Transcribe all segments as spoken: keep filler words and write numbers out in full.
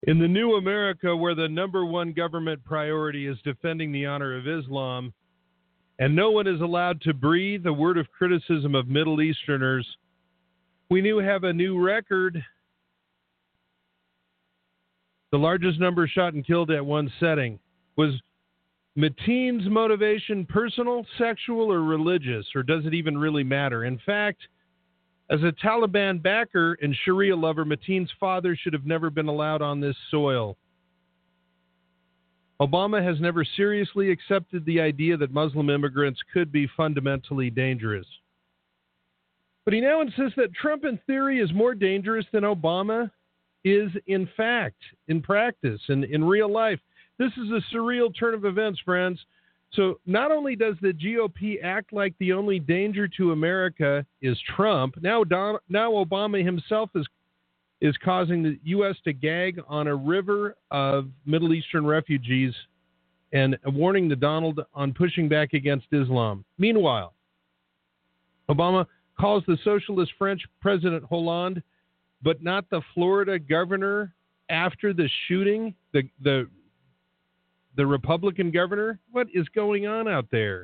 In the new America, where the number one government priority is defending the honor of Islam, and no one is allowed to breathe a word of criticism of Middle Easterners, we now have a new record. The largest number shot and killed at one setting. Was Mateen's motivation personal, sexual, or religious, or does it even really matter? In fact, as a Taliban backer and Sharia lover, Mateen's father should have never been allowed on this soil. Obama has never seriously accepted the idea that Muslim immigrants could be fundamentally dangerous. But he now insists that Trump in theory is more dangerous than Obama is in fact, in practice, and in real life. This is a surreal turn of events, friends. So not only does the G O P act like the only danger to America is Trump, now Don, now Obama himself is is causing the U S to gag on a river of Middle Eastern refugees and warning the Donald on pushing back against Islam. Meanwhile, Obama calls the socialist French President Hollande, but not the Florida governor after the shooting, the the the Republican governor. What is going on out there?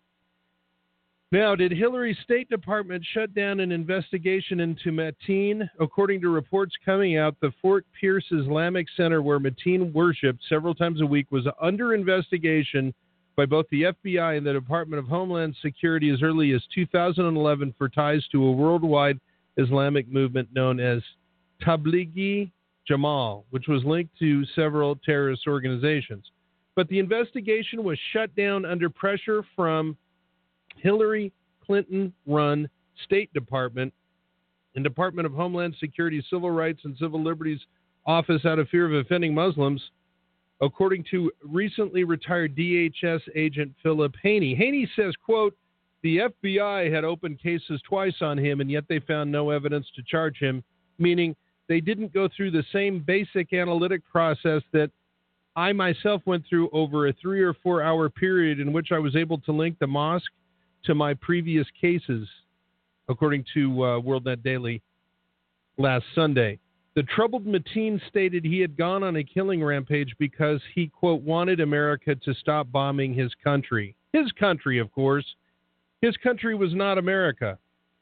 Now, did Hillary's State Department shut down an investigation into Mateen? According to reports coming out, the Fort Pierce Islamic Center where Mateen worshipped several times a week was under investigation by both the F B I and the Department of Homeland Security as early as two thousand eleven for ties to a worldwide Islamic movement known as Tablighi Jamal, which was linked to several terrorist organizations. But the investigation was shut down under pressure from Hillary Clinton-run State Department and Department of Homeland Security Civil Rights and Civil Liberties Office out of fear of offending Muslims, according to recently retired D H S agent Philip Haney. Haney says, quote, the F B I had opened cases twice on him, and yet they found no evidence to charge him, meaning they didn't go through the same basic analytic process that I myself went through over a three or four hour period in which I was able to link the mosque to my previous cases, according to uh, WorldNet Daily last Sunday. The troubled Mateen stated he had gone on a killing rampage because he, quote, wanted America to stop bombing his country. His country, of course. His country was not America.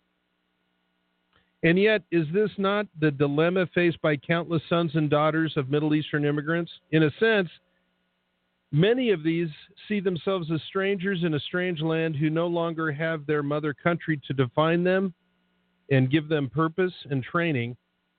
And yet, is this not the dilemma faced by countless sons and daughters of Middle Eastern immigrants? In a sense, many of these see themselves as strangers in a strange land who no longer have their mother country to define them and give them purpose and training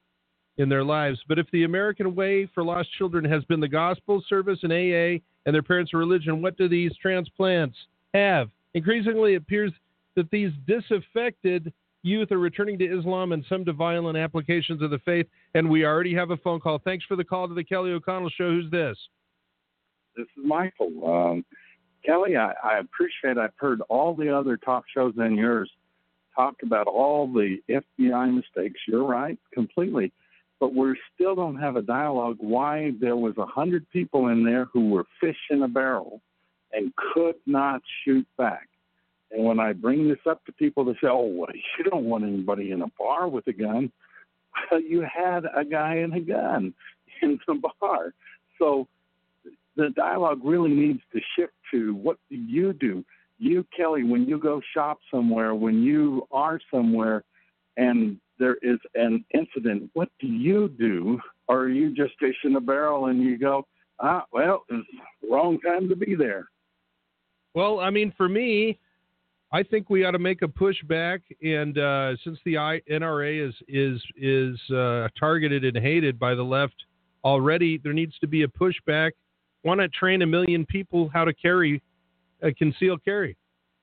in their lives. But if the American way for lost children has been the gospel, service, and A A, and their parents' religion, what do these transplants have? Increasingly, it appears that these disaffected youth are returning to Islam and some to violent applications of the faith, and we already have a phone call. Thanks for the call to the Kelly O'Connell Show. Who's this? This is Michael. Um, Kelly, I, I appreciate I've heard all the other talk shows and yours talk about all the F B I mistakes. You're right, completely. But we still don't have a dialogue why there was one hundred people in there who were fish in a barrel and could not shoot back. And when I bring this up to people, they say, oh, well, you don't want anybody in a bar with a gun. Well, you had a guy in a gun in the bar. So the dialogue really needs to shift to what do you do? You, Kelly, when you go shop somewhere, when you are somewhere and there is an incident, what do you do? Or are you just fish in a barrel and you go, ah, well, it's the wrong time to be there? Well, I mean, for me, I think we ought to make a pushback, and uh, since the N R A is is is uh, targeted and hated by the left already, there needs to be a pushback. Why not train a million people how to carry a concealed carry?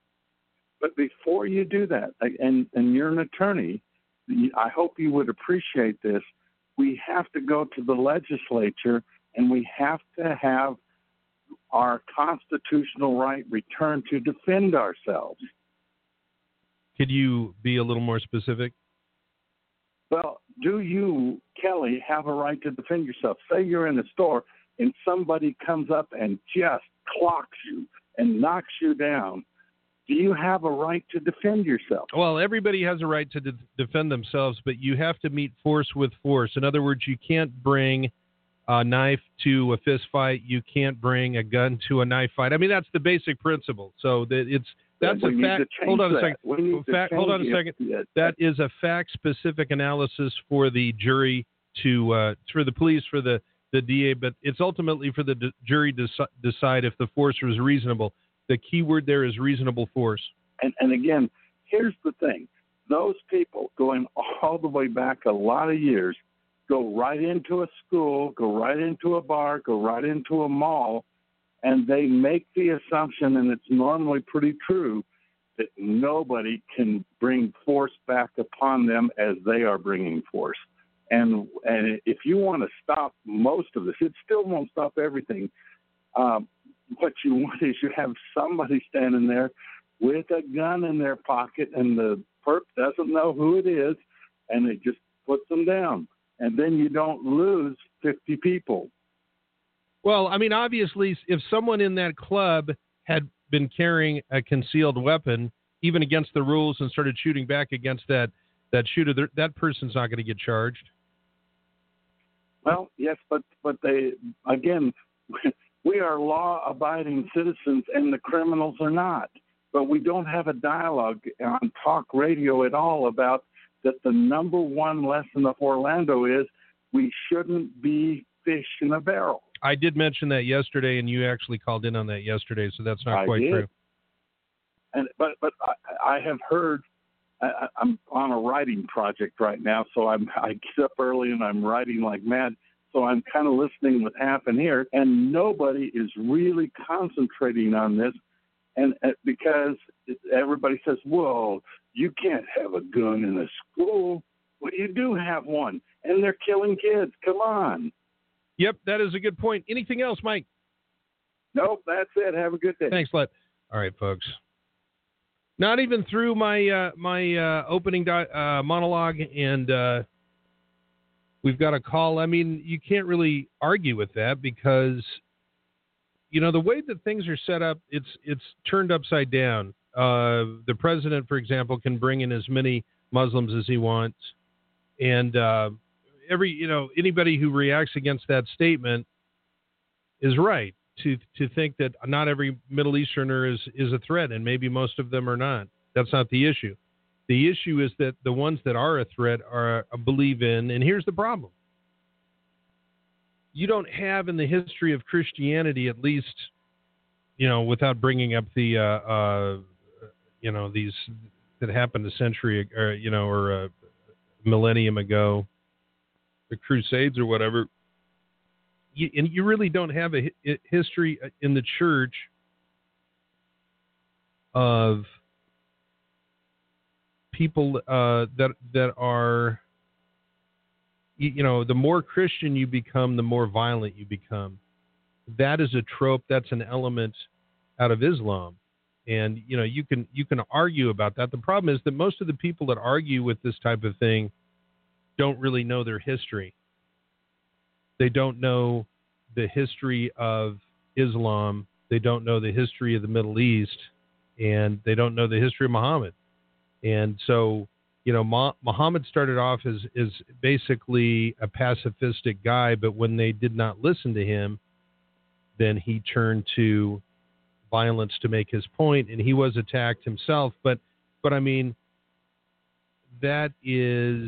But before you do that, and, and you're an attorney, I hope you would appreciate this. We have to go to the legislature, and we have to have our constitutional right returned to defend ourselves. Could you be a little more specific? Well, do you, Kelly, have a right to defend yourself? Say you're in a store and somebody comes up and just clocks you and knocks you down. Do you have a right to defend yourself? Well, everybody has a right to de- defend themselves, but you have to meet force with force. In other words, you can't bring a knife to a fist fight. You can't bring a gun to a knife fight. I mean, that's the basic principle. So that it's that's we a need fact. to Hold on that. a second. We need Fact, to hold on a change second. it. That is a fact-specific analysis for the jury to uh, for the police, for the, the D A, but it's ultimately for the d- jury to deci- decide if the force was reasonable. The key word there is reasonable force. And, and again, here's the thing. Those people going all the way back a lot of years go right into a school, go right into a bar, go right into a mall, and they make the assumption, and it's normally pretty true, that nobody can bring force back upon them as they are bringing force. And and if you want to stop most of this, it still won't stop everything. Um, what you want is you have somebody standing there with a gun in their pocket, and the perp doesn't know who it is, and it just puts them down. And then you don't lose fifty people. Well, I mean, obviously, if someone in that club had been carrying a concealed weapon, even against the rules, and started shooting back against that, that shooter, that person's not going to get charged. Well, yes, but, but they, again, we are law-abiding citizens, and the criminals are not. But we don't have a dialogue on talk radio at all about that the number one lesson of Orlando is we shouldn't be fish in a barrel. I did mention that yesterday, and you actually called in on that yesterday, so that's not I quite did. true. And but but I, I have heard. I, I'm on a writing project right now, so I'm I get up early and I'm writing like mad. So I'm kind of listening with half an ear, and nobody is really concentrating on this. And uh, because everybody says, "Well, you can't have a gun in a school." Well, you do have one, and they're killing kids. Come on. Yep, that is a good point. Anything else, Mike? Nope, that's it. Have a good day. Thanks, Let. All right, folks. Not even through my uh, my uh, opening di- uh, monologue, and uh, we've got a call. I mean, you can't really argue with that because, you know, the way that things are set up, it's it's turned upside down. Uh, the president, for example, can bring in as many Muslims as he wants, and uh, every you know anybody who reacts against that statement is right. To to think that not every Middle Easterner is, is a threat, and maybe most of them are not. That's not the issue. The issue is that the ones that are a threat are believe in, and here's the problem. You don't have in the history of Christianity, at least, you know, without bringing up the, uh, uh, you know, these that happened a century, or you know, or a millennium ago, the Crusades or whatever. You, and you really don't have a hi- history in the church of people uh, that that are, you, you know, the more Christian you become, the more violent you become. That is a trope. That's an element out of Islam, and you know you can you can argue about that. The problem is that most of the people that argue with this type of thing don't really know their history. They don't know the history of Islam. They don't know the history of the Middle East, and they don't know the history of Muhammad. And so, you know, Muhammad started off as, as basically a pacifistic guy, but when they did not listen to him, then he turned to violence to make his point, and he was attacked himself. But, but I mean, that is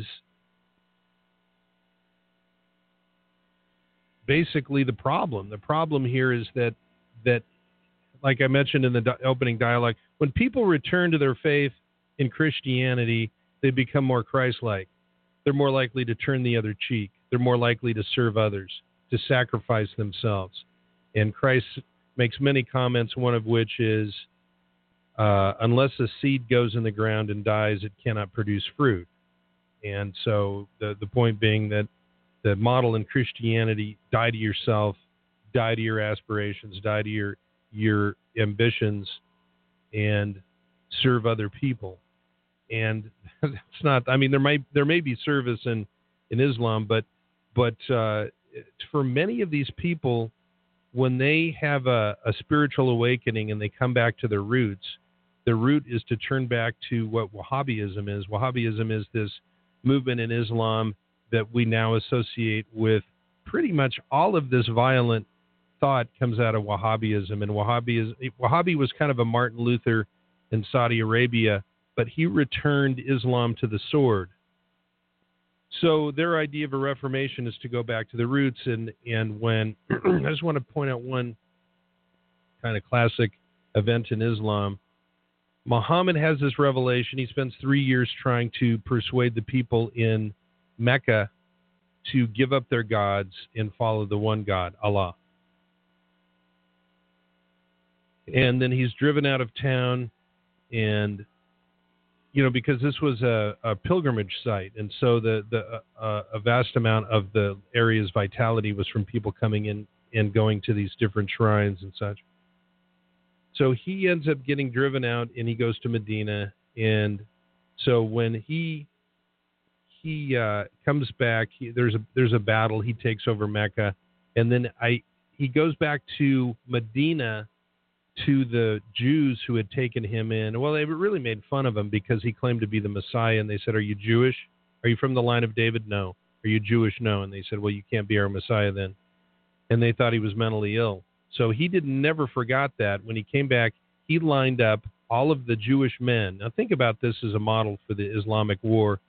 basically the problem. The problem here is that, that like I mentioned in the di- opening dialogue, when people return to their faith in Christianity, they become more Christ-like. They're more likely to turn the other cheek. They're more likely to serve others, to sacrifice themselves. And Christ makes many comments, one of which is, uh, unless a seed goes in the ground and dies, it cannot produce fruit. And so the, the point being that the model in Christianity, die to yourself, die to your aspirations, die to your your ambitions, and serve other people. And that's not, I mean, there might there may be service in, in Islam, but but uh, for many of these people, when they have a, a spiritual awakening and they come back to their roots, the root is to turn back to what Wahhabism is. Wahhabism is this movement in Islam that we now associate with pretty much all of this violent thought comes out of Wahhabism, and Wahhabi is Wahhabi was kind of a Martin Luther in Saudi Arabia, but he returned Islam to the sword. So their idea of a reformation is to go back to the roots, and and when I just want to point out one kind of classic event in Islam. Muhammad has this revelation. He spends three years trying to persuade the people in Mecca to give up their gods and follow the one God, Allah. And then he's driven out of town, and, you know, because this was a, a pilgrimage site, and so the, the uh, a vast amount of the area's vitality was from people coming in and going to these different shrines and such. So he ends up getting driven out, and he goes to Medina. And so when he he uh, comes back, he, there's a there's a battle. He takes over Mecca, and then I he goes back to Medina to the Jews who had taken him in. Well, they really made fun of him because he claimed to be the Messiah, and they said, "Are you Jewish? Are you from the line of David? No. Are you Jewish? No." And they said, "Well, you can't be our Messiah then." And they thought he was mentally ill. So he did never forgot that. When he came back, he lined up all of the Jewish men. Now think about this as a model for the Islamic war.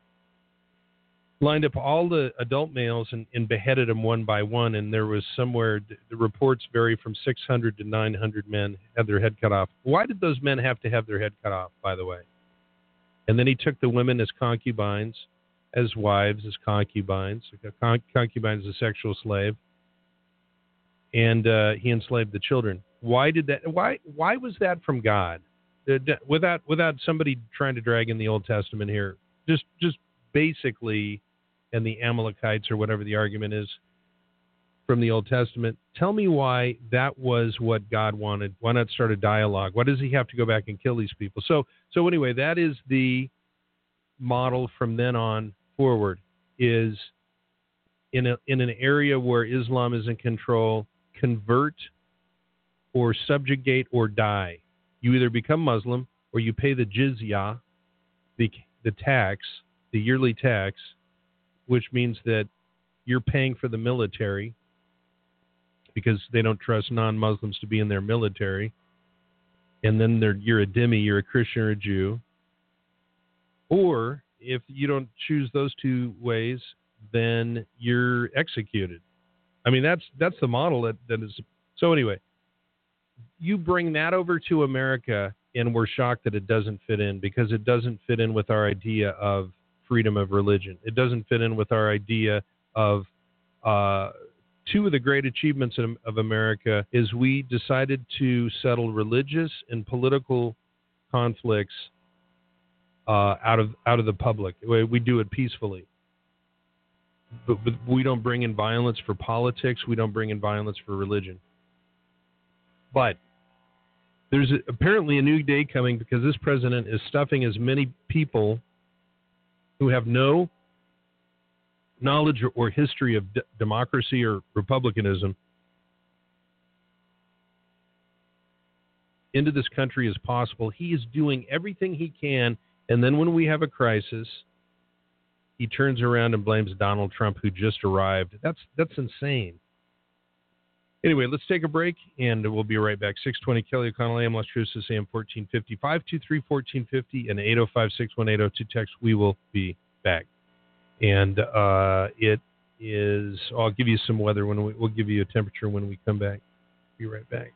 Lined up all the adult males and, and beheaded them one by one. And there was somewhere, the reports vary from six hundred to nine hundred men had their head cut off. Why did those men have to have their head cut off, by the way? And then he took the women as concubines, as wives, as concubines. A con- concubine is a sexual slave. And uh, he enslaved the children. Why did that? Why? Why was that from God? Without without somebody trying to drag in the Old Testament here, just just basically, and the Amalekites or whatever the argument is from the Old Testament. Tell me why that was what God wanted. Why not start a dialogue? Why does he have to go back and kill these people? So so anyway, that is the model from then on forward. Is in a in an area where Islam is in control. Convert or subjugate or die. You either become Muslim or you pay the jizya, the the tax, the yearly tax, which means that you're paying for the military because they don't trust non-Muslims to be in their military. And then they're, you're a dhimmi, you're a Christian or a Jew. Or if you don't choose those two ways, then you're executed. I mean, that's that's the model that, that is. So anyway, you bring that over to America, and we're shocked that it doesn't fit in, because it doesn't fit in with our idea of freedom of religion. It doesn't fit in with our idea of uh, two of the great achievements of, of America is we decided to settle religious and political conflicts uh, out of out of the public. We, we do it peacefully. But, but we don't bring in violence for politics. We don't bring in violence for religion. But there's a, apparently a new day coming, because this president is stuffing as many people who have no knowledge or, or history of d- democracy or republicanism into this country as possible. He is doing everything he can, and then when we have a crisis, he turns around and blames Donald Trump, who just arrived. That's that's insane. Anyway, let's take a break, and we'll be right back. six twenty Kelly O'Connell, A M Las Cruces, A M fourteen fifty, five two three, one four five zero, and eight oh five, six one eight oh two text. We will be back. And uh, it is, I'll give you some weather when we, we'll give you a temperature when we come back. Be right back.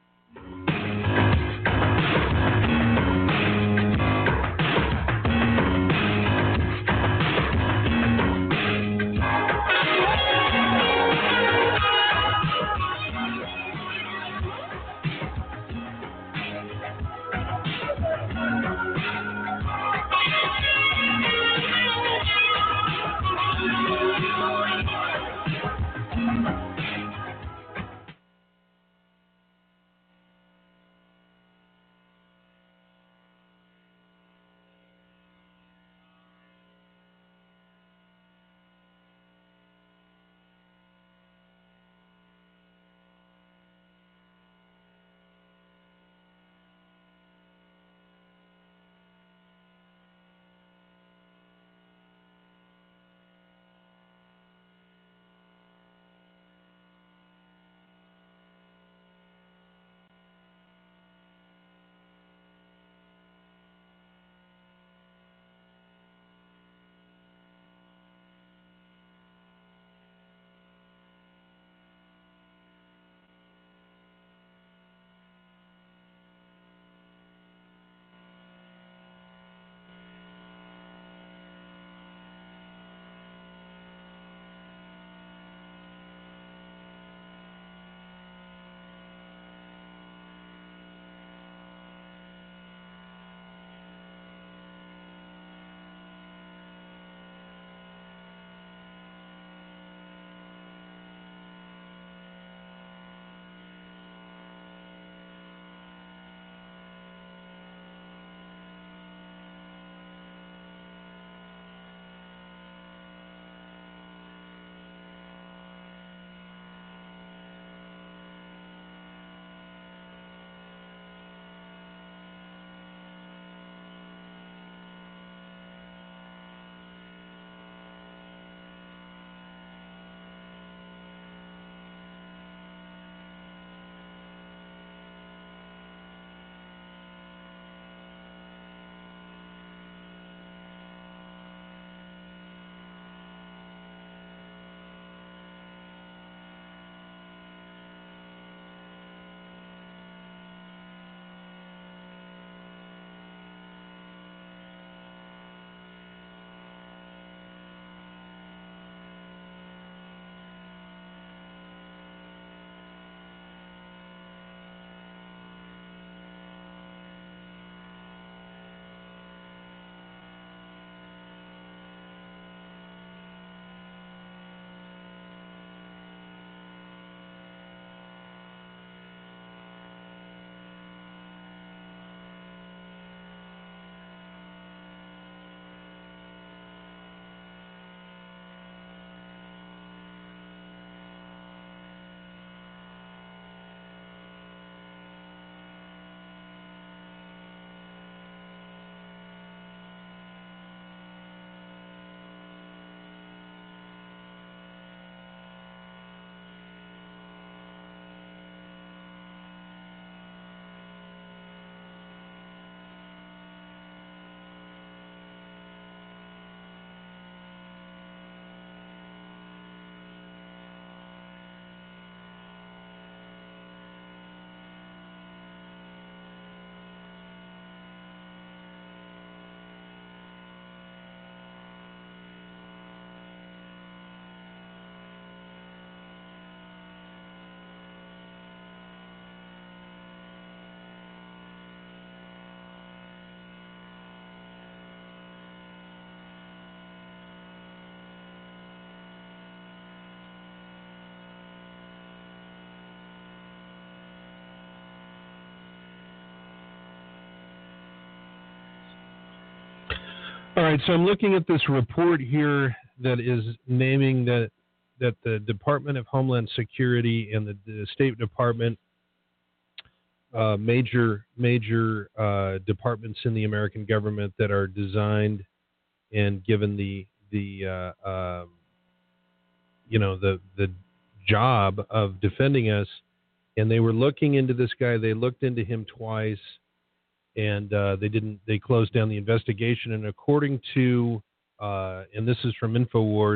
All right, so I'm looking at this report here that is naming that that the Department of Homeland Security and the, the State Department, uh, major major uh, departments in the American government that are designed and given the the uh, uh, you know the the job of defending us, and they were looking into this guy. They looked into him twice. And uh, they didn't. They closed down the investigation. And according to, uh, and this is from InfoWars,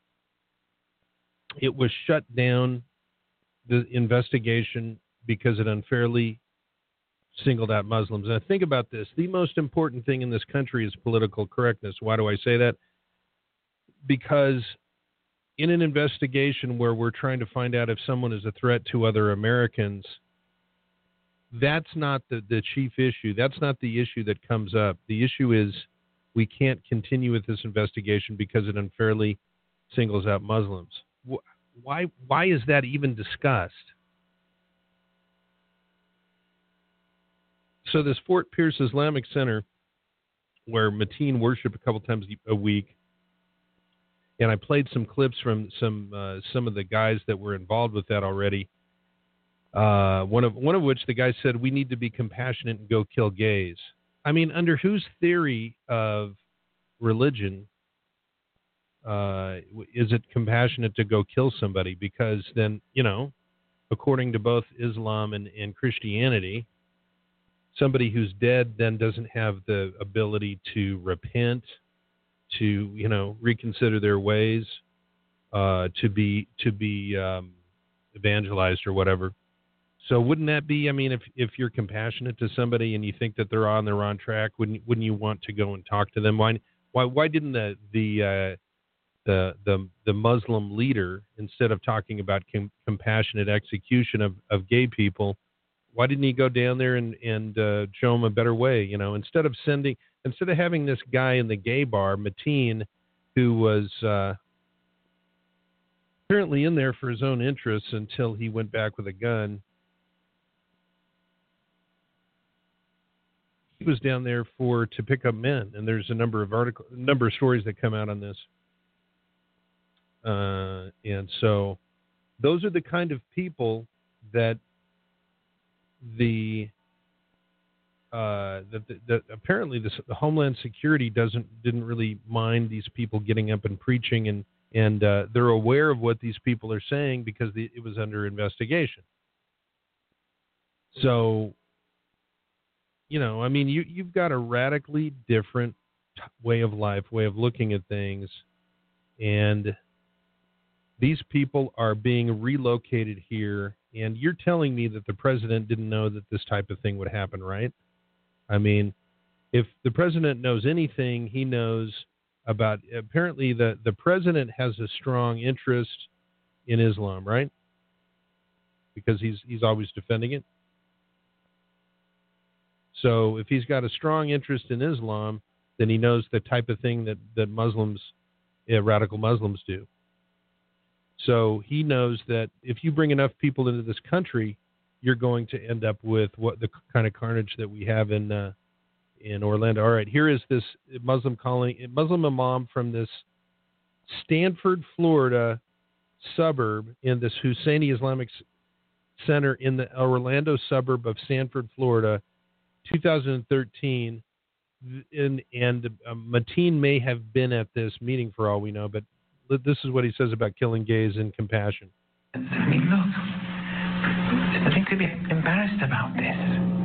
it was shut down, the investigation, because it unfairly singled out Muslims. And I think about this: the most important thing in this country is political correctness. Why do I say that? Because in an investigation where we're trying to find out if someone is a threat to other Americans, that's not the, the chief issue. That's not the issue that comes up. The issue is we can't continue with this investigation because it unfairly singles out Muslims. Why, why is that even discussed? So this Fort Pierce Islamic Center, where Mateen worship a couple times a week, and I played some clips from some uh, some of the guys that were involved with that already. Uh, one of one of which the guy said, we need to be compassionate and go kill gays. I mean, under whose theory of religion uh, is it compassionate to go kill somebody? Because then, you know, according to both Islam and, and Christianity, somebody who's dead then doesn't have the ability to repent, to, you know, reconsider their ways, uh, to be to be um, evangelized or whatever. So wouldn't that be, I mean, if if you're compassionate to somebody and you think that they're on the wrong track, wouldn't wouldn't you want to go and talk to them? Why why why didn't the the uh, the the the Muslim leader, instead of talking about com- compassionate execution of, of gay people, why didn't he go down there and and uh, show them a better way? You know, instead of sending instead of having this guy in the gay bar, Mateen, who was uh, apparently in there for his own interests until he went back with a gun. He was down there for to pick up men, and there's a number of article, number of stories that come out on this. Uh, and so, those are the kind of people that the uh, that, that, that apparently this, the Homeland Security doesn't didn't really mind these people getting up and preaching, and and uh, they're aware of what these people are saying because the, it was under investigation. So. You know, I mean, you, you've got a radically different t- way of life, way of looking at things, and these people are being relocated here, and you're telling me that the president didn't know that this type of thing would happen, right? I mean, if the president knows anything, he knows about, apparently the, the president has a strong interest in Islam, right? Because he's he's always defending it. So if he's got a strong interest in Islam, then he knows the type of thing that, that Muslims, yeah, radical Muslims do. So he knows that if you bring enough people into this country, you're going to end up with what the kind of carnage that we have in uh, in Orlando. All right, here is this Muslim calling Muslim imam from this Stanford, Florida suburb in this Husseini Islamic Center in the Orlando suburb of Stanford, Florida. two thousand thirteen, and, and uh, Mateen may have been at this meeting for all we know, but this is what he says about killing gays and compassion. I mean, look, there's nothing to be embarrassed about this.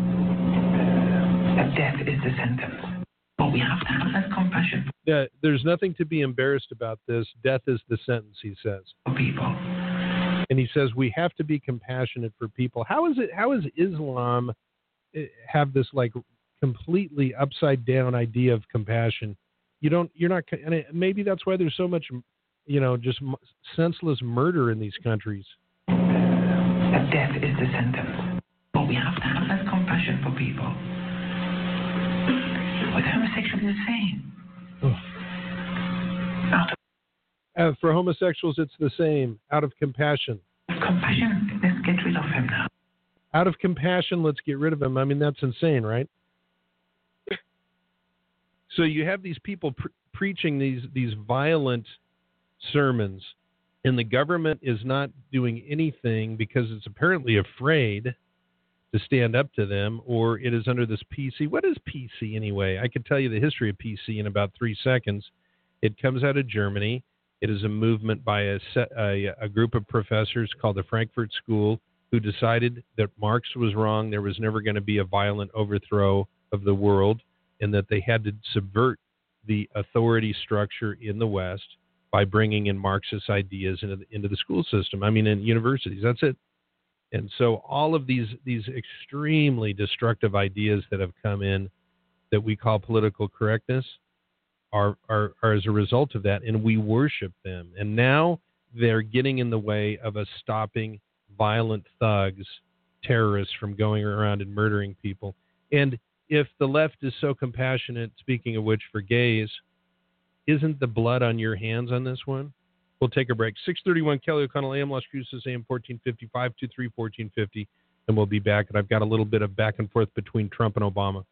A death is the sentence. But we have to have that compassion Yeah, there's nothing to be embarrassed about this. Death is the sentence, he says. for people. And he says we have to be compassionate for people. How is it? How is Islam have this like completely upside down idea of compassion? You don't. You're not. And it, maybe that's why there's so much, you know, just m- senseless murder in these countries. A death is the sentence. But we have to have that compassion for people. With homosexuals, the same. Out of Uh, for homosexuals, it's the same. Out of compassion. compassion, let's get rid of him now. Out of compassion, let's get rid of him. I mean, that's insane, right? So you have these people pre- preaching these these violent sermons, and the government is not doing anything because it's apparently afraid to stand up to them, or it is under this P C. What is P C anyway? I could tell you the history of P C in about three seconds. It comes out of Germany. It is a movement by a, set, a, a group of professors called the Frankfurt School who decided that Marx was wrong. There was never going to be a violent overthrow of the world, and that they had to subvert the authority structure in the West by bringing in Marxist ideas into the, into the school system. I mean, in universities. That's it. And so all of these these extremely destructive ideas that have come in that we call political correctness are, are, are as a result of that, and we worship them. And now they're getting in the way of us stopping violent thugs, terrorists from going around and murdering people. And if the left is so compassionate, speaking of which, for gays, isn't the blood on your hands on this one? We'll take a break. six thirty-one Kelly O'Connell, A M Las Cruces, A M fourteen fifty, five two three, fourteen fifty, and we'll be back. And I've got a little bit of back and forth between Trump and Obama.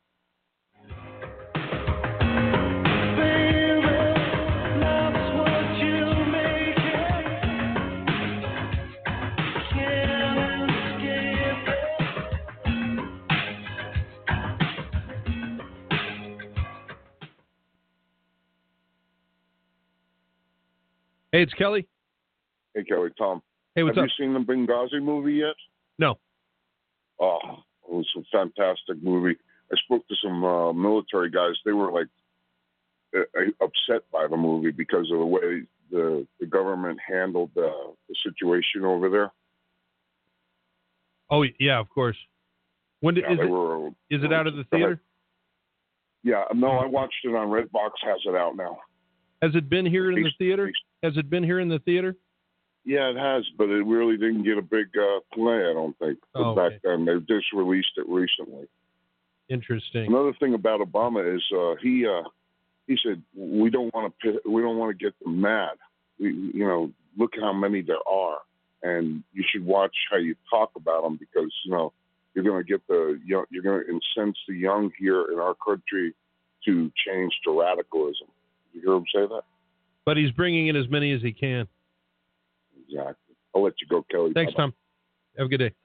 Hey, it's Kelly. Hey, Kelly, Tom. Hey, what's Have up? you seen the Benghazi movie yet? No. Oh, it was a fantastic movie. I spoke to some uh, military guys. They were like uh, upset by the movie because of the way the, the government handled the, the situation over there. Oh, yeah, of course. When did, Yeah, is, they it, were, is it out of the theater? Yeah, no, I watched it on Redbox. Has it out now? Has it been here in the theater? Has it been here in the theater? Yeah, it has, but it really didn't get a big uh, play, I don't think, oh, back okay. then. They just released it recently. Interesting. Another thing about Obama is uh, he uh, he said we don't want to we don't want to get them mad. We, you know, look how many there are, and you should watch how you talk about them because you know you're going to get the young, you're going to incense the young here in our country to change to radicalism. You hear him say that? But he's bringing in as many as he can. Exactly. I'll let you go, Kelly. Thanks, Bye-bye. Tom. Have a good day.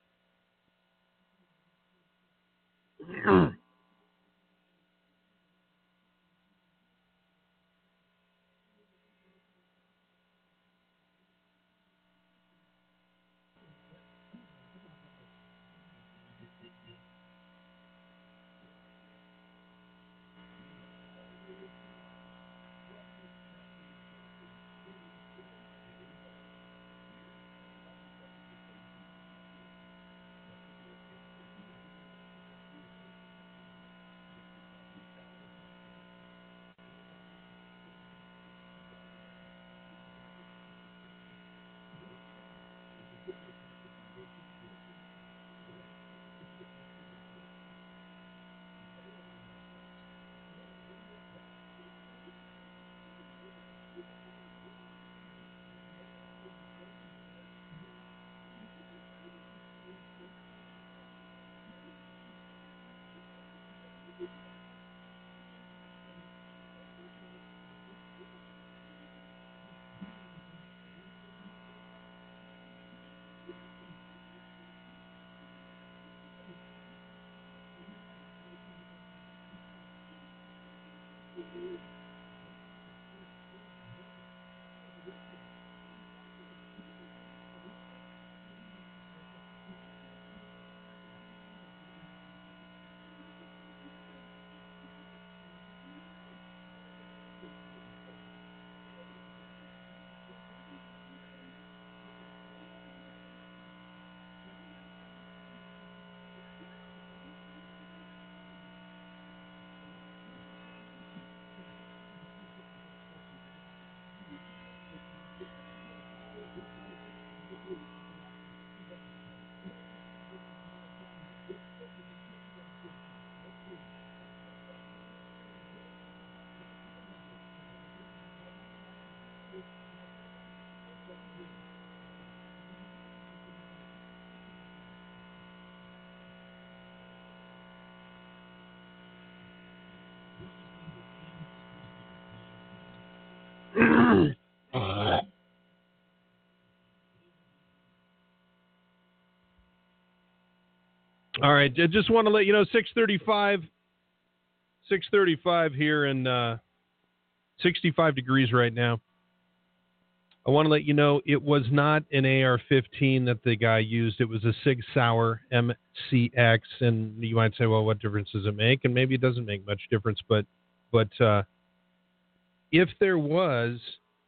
All right, I just want to let you know, six thirty-five, six thirty-five here and uh, sixty-five degrees right now. I want to let you know it was not an A R fifteen that the guy used. It was a Sig Sauer M C X, and you might say, well, what difference does it make? And maybe it doesn't make much difference, but but uh, if there was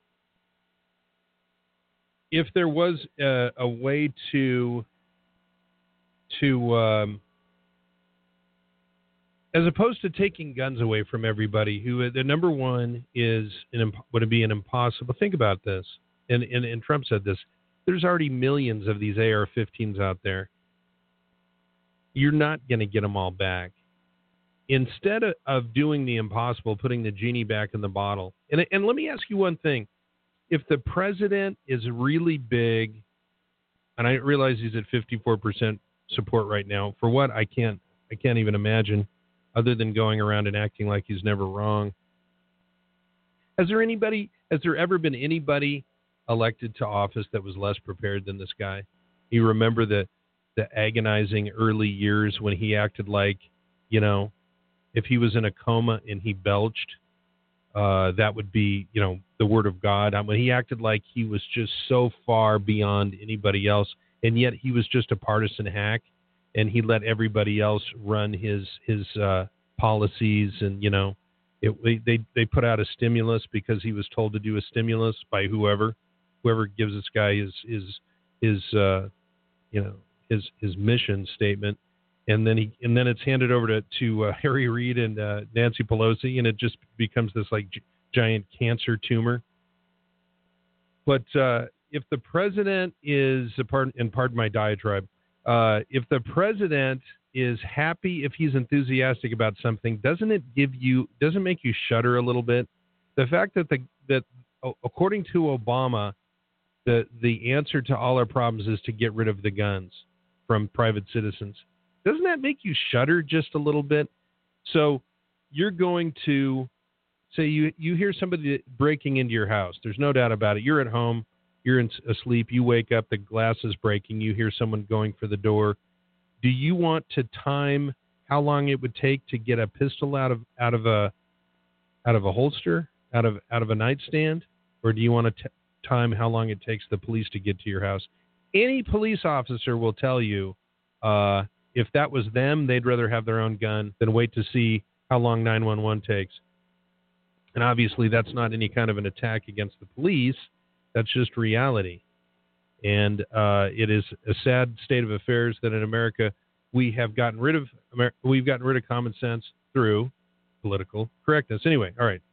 if there was a, a way to to um, as opposed to taking guns away from everybody, who the number one is an, would it be an impossible? Think about this. And, and and Trump said this, there's already millions of these A R fifteens out there. You're not going to get them all back. Instead of, of doing the impossible, putting the genie back in the bottle. And, and let me ask you one thing. If the president is really big, and I realize he's at fifty-four percent support right now, for what I can't, I can't even imagine, other than going around and acting like he's never wrong. Has there anybody, has there ever been anybody elected to office that was less prepared than this guy? You remember the the agonizing early years when he acted like, you know, if he was in a coma and he belched, uh, that would be, you know, the word of God. I mean, he acted like he was just so far beyond anybody else, and yet he was just a partisan hack, and he let everybody else run his his uh, policies, and you know, it, they they put out a stimulus because he was told to do a stimulus by whoever. Whoever gives this guy his his his uh, you know his his mission statement, and then he and then it's handed over to to uh, Harry Reid and uh, Nancy Pelosi, and it just becomes this like g- giant cancer tumor. But uh, if the president is, pardon, and pardon my diatribe, uh, if the president is happy, if he's enthusiastic about something, doesn't it give you doesn't make you shudder a little bit? The fact that the that according to Obama, The the answer to all our problems is to get rid of the guns from private citizens. Doesn't that make you shudder just a little bit? So you're going to say you, you hear somebody breaking into your house. There's no doubt about it. You're at home. You're in, asleep. You wake up. The glass is breaking. You hear someone going for the door. Do you want to time how long it would take to get a pistol out of out of a out of a holster, out of out of a nightstand, or do you want to t- time how long it takes the police to get to your house? Any police officer will tell you uh, if that was them, they'd rather have their own gun than wait to see how long nine one one takes. And obviously that's not any kind of an attack against the police. That's just reality. And uh, it is a sad state of affairs that in America we have gotten rid of Amer- we've gotten rid of common sense through political correctness. Anyway, all right.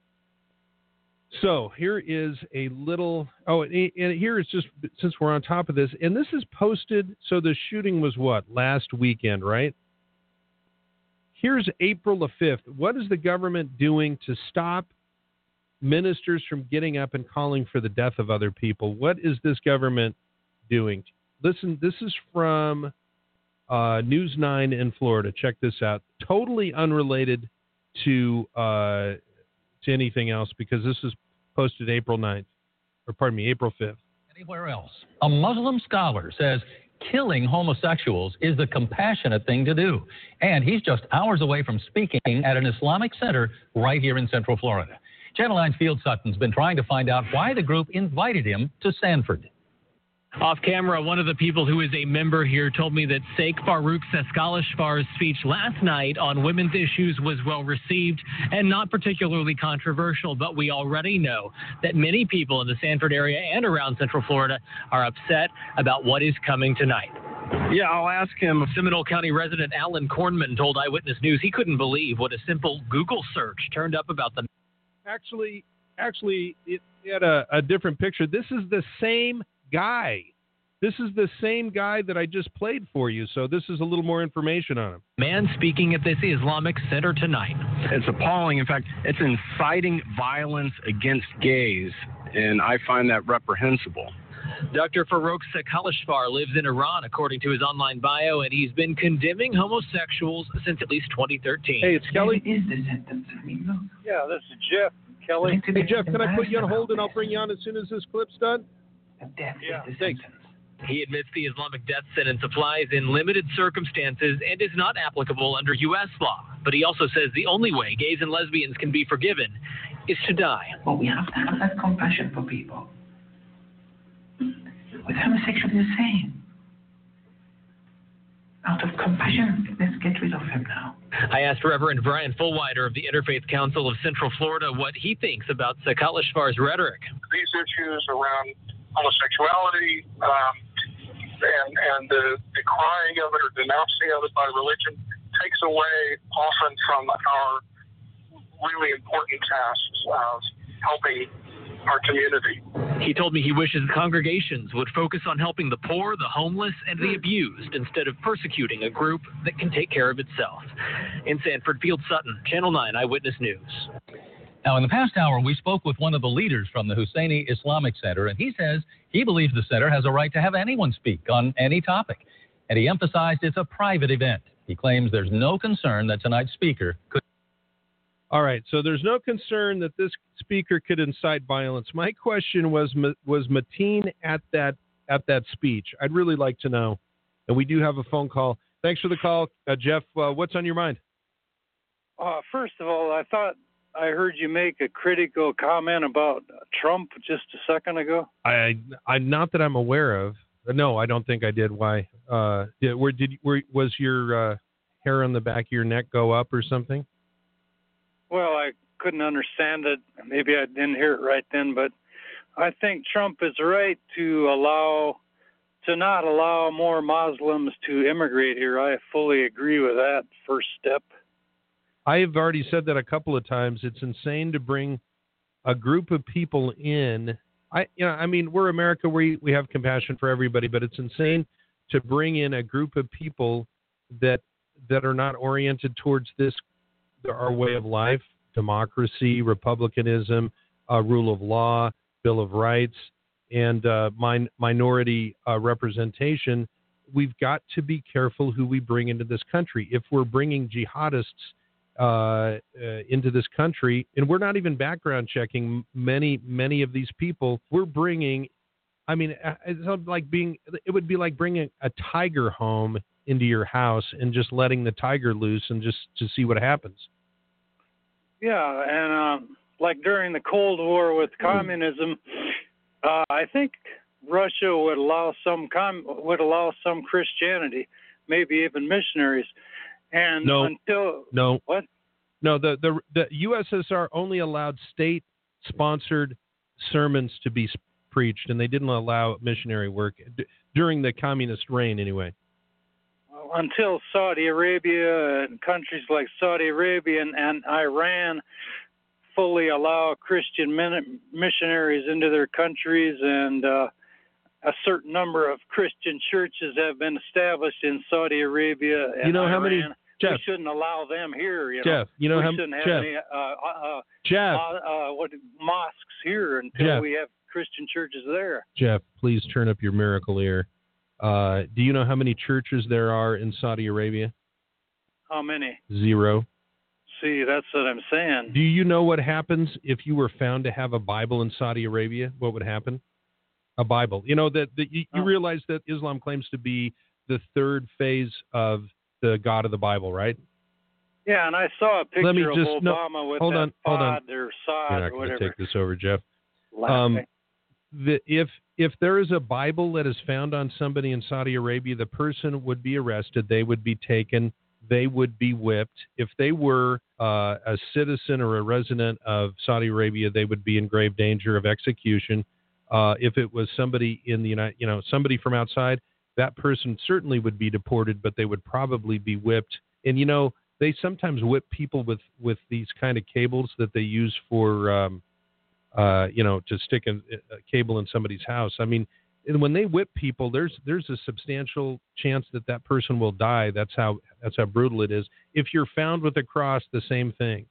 So here is a little, oh, and here is just, since we're on top of this, and this is posted, so the shooting was what, last weekend, right? Here's April the fifth. What is the government doing to stop ministers from getting up and calling for the death of other people? What is this government doing? Listen, this is from uh, News nine in Florida. Check this out. Totally unrelated to uh, to anything else, because this is posted April ninth, or pardon me, April fifth. Anywhere else, a Muslim scholar says killing homosexuals is the compassionate thing to do, and he's just hours away from speaking at an Islamic center right here in Central Florida. Channel nine's Field Sutton's been trying to find out why the group invited him to Sanford. Off camera, one of the people who is a member here told me that Sheikh Farouk Seskalishfar's speech last night on women's issues was well received and not particularly controversial, but we already know that many people in the Sanford area and around Central Florida are upset about what is coming tonight. Yeah, I'll ask him. Seminole County resident Alan Kornman told Eyewitness News he couldn't believe what a simple Google search turned up about the... Actually, actually, it had a, a different picture. This is the same guy. This is the same guy that I just played for you, so this is a little more information on him. Man speaking at this Islamic center tonight. It's appalling. In fact, it's inciting violence against gays, and I find that reprehensible. Doctor Farouk Seskalishfar lives in Iran, according to his online bio, and he's been condemning homosexuals since at least twenty thirteen. Hey, it's Kelly. Is the sentence? I mean, look. Yeah, this is Jeff. Kelly. Hey, Jeff, can I put you on hold and I'll bring you on as soon as this clip's done? Death Yeah, is the thanks. sentence. He admits the Islamic death sentence applies in limited circumstances and is not applicable under U S law. But he also says the only way gays and lesbians can be forgiven is to die. But we have to have that compassion for people. With homosexuals, the same. Out of compassion, let's get rid of him now. I asked Reverend Brian Fullwider of the Interfaith Council of Central Florida what he thinks about Sakala Shfar's rhetoric. These issues around homosexuality um, and, and the, the crying of it or denouncing of it by religion takes away often from our really important tasks of helping our community. He told me he wishes congregations would focus on helping the poor, the homeless, and the abused instead of persecuting a group that can take care of itself. In Sanford, Field Sutton, Channel nine Eyewitness News. Now, in the past hour, we spoke with one of the leaders from the Husseini Islamic Center, and he says he believes the center has a right to have anyone speak on any topic. And he emphasized it's a private event. He claims there's no concern that tonight's speaker could. All right, so there's no concern that this speaker could incite violence. My question was, was Mateen at that at that speech? I'd really like to know. And we do have a phone call. Thanks for the call, uh, Jeff. Uh, what's on your mind? Uh, first of all, I thought I heard you make a critical comment about Trump just a second ago. I, I not that I'm aware of. No, I don't think I did. Why? Uh, did, where did where, was your uh, hair on the back of your neck go up or something? Well, I couldn't understand it. Maybe I didn't hear it right then, but I think Trump is right to allow, to not allow more Muslims to immigrate here. I fully agree with that first step. I have already said that a couple of times. It's insane to bring a group of people in. I, you know, I mean, we're America. We we have compassion for everybody, but it's insane to bring in a group of people that that are not oriented towards this, our way of life, democracy, republicanism, uh, rule of law, Bill of Rights, and uh, min- minority uh, representation. We've got to be careful who we bring into this country. If we're bringing jihadists uh, uh, into this country, and we're not even background checking many, many of these people, we're bringing, I mean, it's like being, it would be like bringing a tiger home into your house and just letting the tiger loose and just to see what happens. Yeah, and um, like during the Cold War with communism, uh, I think Russia would allow some com- would allow some Christianity, maybe even missionaries. And no, until no, what? No, the the the U S S R only allowed state-sponsored sermons to be preached, and they didn't allow missionary work d- during the communist reign, anyway. Until Saudi Arabia and countries like Saudi Arabia and, and Iran fully allow Christian min- missionaries into their countries, and uh, a certain number of Christian churches have been established in Saudi Arabia and you know Iran. How many, Jeff, we shouldn't allow them here. You Jeff, know, you know we how shouldn't have Jeff, any uh, uh, Jeff, uh, uh, what mosques here until Jeff, we have Christian churches there. Jeff, please turn up your miracle ear. Uh, do you know how many churches there are in Saudi Arabia? How many? Zero. See, that's what I'm saying. Do you know what happens if you were found to have a Bible in Saudi Arabia? What would happen? A Bible. You know, that, that you, you oh. realize that Islam claims to be the third phase of the God of the Bible, right? Yeah, and I saw a picture Let me of just, Obama no, with hold that on, hold on. Fod or Sod You're not or going whatever. to take this over, Jeff. Um, the, if if there is a Bible that is found on somebody in Saudi Arabia, the person would be arrested. They would be taken. They would be whipped. If they were uh, a citizen or a resident of Saudi Arabia, they would be in grave danger of execution. Uh, if it was somebody in the United, you know, somebody from outside, that person certainly would be deported, but they would probably be whipped. And you know, they sometimes whip people with, with these kind of cables that they use for, um, uh, you know, to stick a, a cable in somebody's house. I mean, and when they whip people, there's there's a substantial chance that that person will die. That's how that's how brutal it is. If you're found with a cross, the same thing.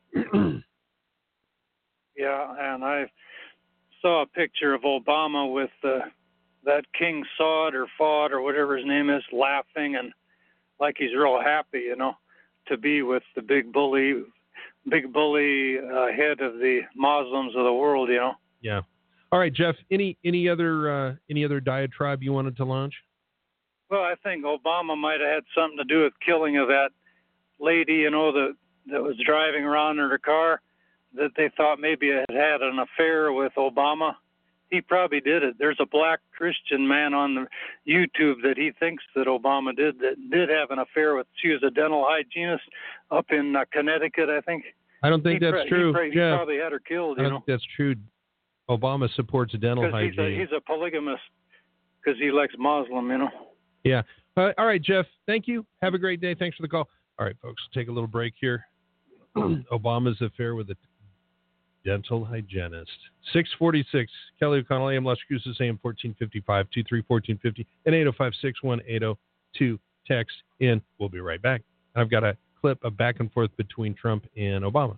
Yeah, and I saw a picture of Obama with uh, that King Saud or Fod or whatever his name is, laughing and like he's real happy, you know, to be with the big bully. big bully uh, head of the Muslims of the world, you know. Yeah. All right, Jeff. Any any other uh, any other diatribe you wanted to launch? Well, I think Obama might have had something to do with killing of that lady, you know, that that was driving around in her car, that they thought maybe had had an affair with Obama. He probably did it. There's a black Christian man on the YouTube that he thinks that Obama did that did have an affair with. She was a dental hygienist up in uh, Connecticut, I think. I don't think he that's tra- true. He, pra- he Jeff, probably had her killed. I You don't know, think that's true. Obama supports dental hygiene. He's a, he's a polygamist because he likes Muslim. You know. Yeah. Uh, all right, Jeff. Thank you. Have a great day. Thanks for the call. All right, folks. Take a little break here. Obama's affair with a dental hygienist. six forty-six. Kelly O'Connell, A M Las Cruces, A M fourteen fifty-five, two three fourteen fifty, and eight oh five, six one eight oh two. Text in. We'll be right back. I've got a clip of back and forth between Trump and Obama.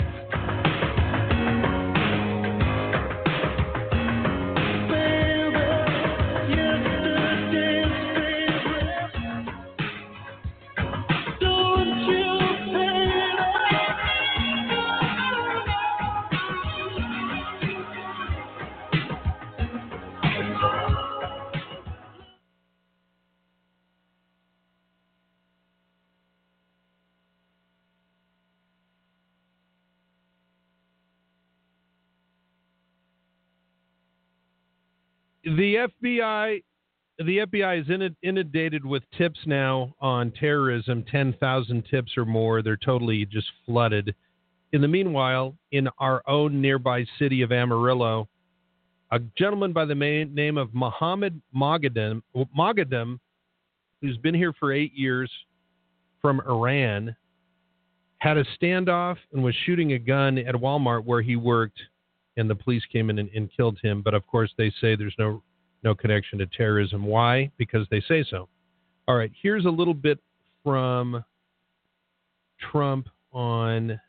The F B I, the F B I is inundated with tips now on terrorism, ten thousand tips or more. They're totally just flooded. In the meanwhile, in our own nearby city of Amarillo, a gentleman by the name of Mohammed Moghadam, Moghadam, who's been here for eight years from Iran, had a standoff and was shooting a gun at Walmart where he worked, and the police came in and, and killed him. But, of course, they say there's no no connection to terrorism. Why? Because they say so. All right, here's a little bit from Trump on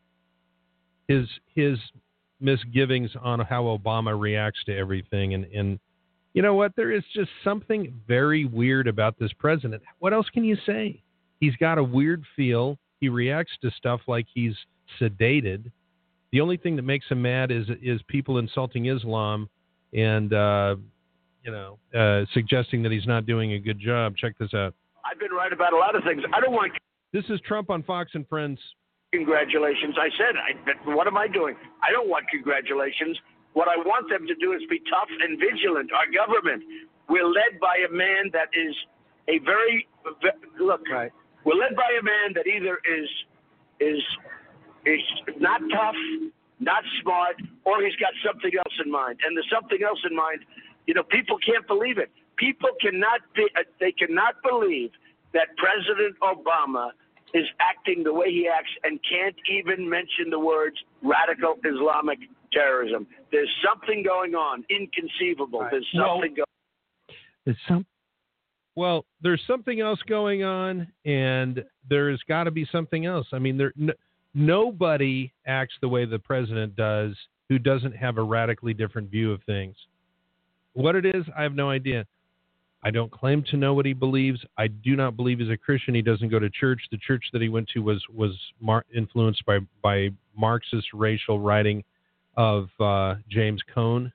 his his misgivings on how Obama reacts to everything. And, and you know what? There is just something very weird about this president. What else can you say? He's got a weird feel. He reacts to stuff like he's sedated. The only thing that makes him mad is is people insulting Islam and, uh, you know, uh, suggesting that he's not doing a good job. Check this out. I've been right about a lot of things. I don't want... This is Trump on Fox and Friends. Congratulations. I said, I, what am I doing? I don't want congratulations. What I want them to do is be tough and vigilant. Our government, we're led by a man that is a very... Look, right. We're led by a man that either is is... is not tough, not smart, or he's got something else in mind. And the something else in mind, you know, people can't believe it. People cannot be, uh, they cannot believe that President Obama is acting the way he acts and can't even mention the words radical Islamic terrorism. There's something going on, inconceivable. Right. There's something well, going There's some. Well, there's something else going on, and there's got to be something else. I mean, there. No, Nobody acts the way the president does who doesn't have a radically different view of things. What it is, I have no idea. I don't claim to know what he believes. I do not believe he's a Christian. He doesn't go to church. The church that he went to was was mar- influenced by, by Marxist racial writing of uh, James Cone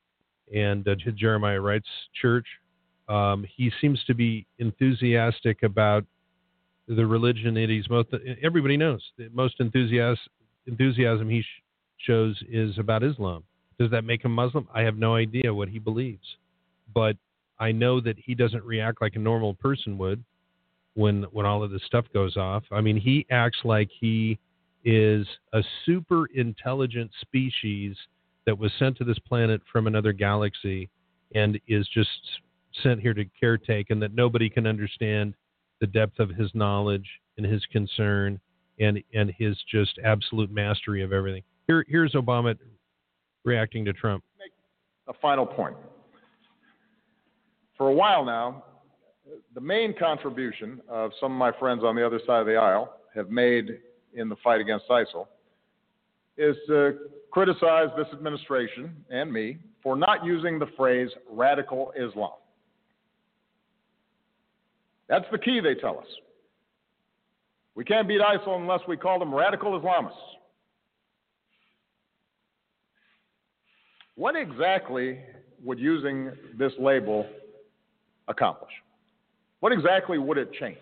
and uh, Jeremiah Wright's church. Um, he seems to be enthusiastic about the religion that he's most, everybody knows the most enthusiasm, enthusiasm he sh- shows is about Islam. Does that make him Muslim? I have no idea what he believes, but I know that he doesn't react like a normal person would when, when all of this stuff goes off. I mean, he acts like he is a super intelligent species that was sent to this planet from another galaxy and is just sent here to caretake, and that nobody can understand the depth of his knowledge and his concern and and his just absolute mastery of everything. Here, here's Obama reacting to Trump. Make a final point. For a while now, the main contribution of some of my friends on the other side of the aisle have made in the fight against ISIL is to criticize this administration and me for not using the phrase radical Islam. That's the key, they tell us. We can't beat ISIL unless we call them radical Islamists. What exactly would using this label accomplish? What exactly would it change?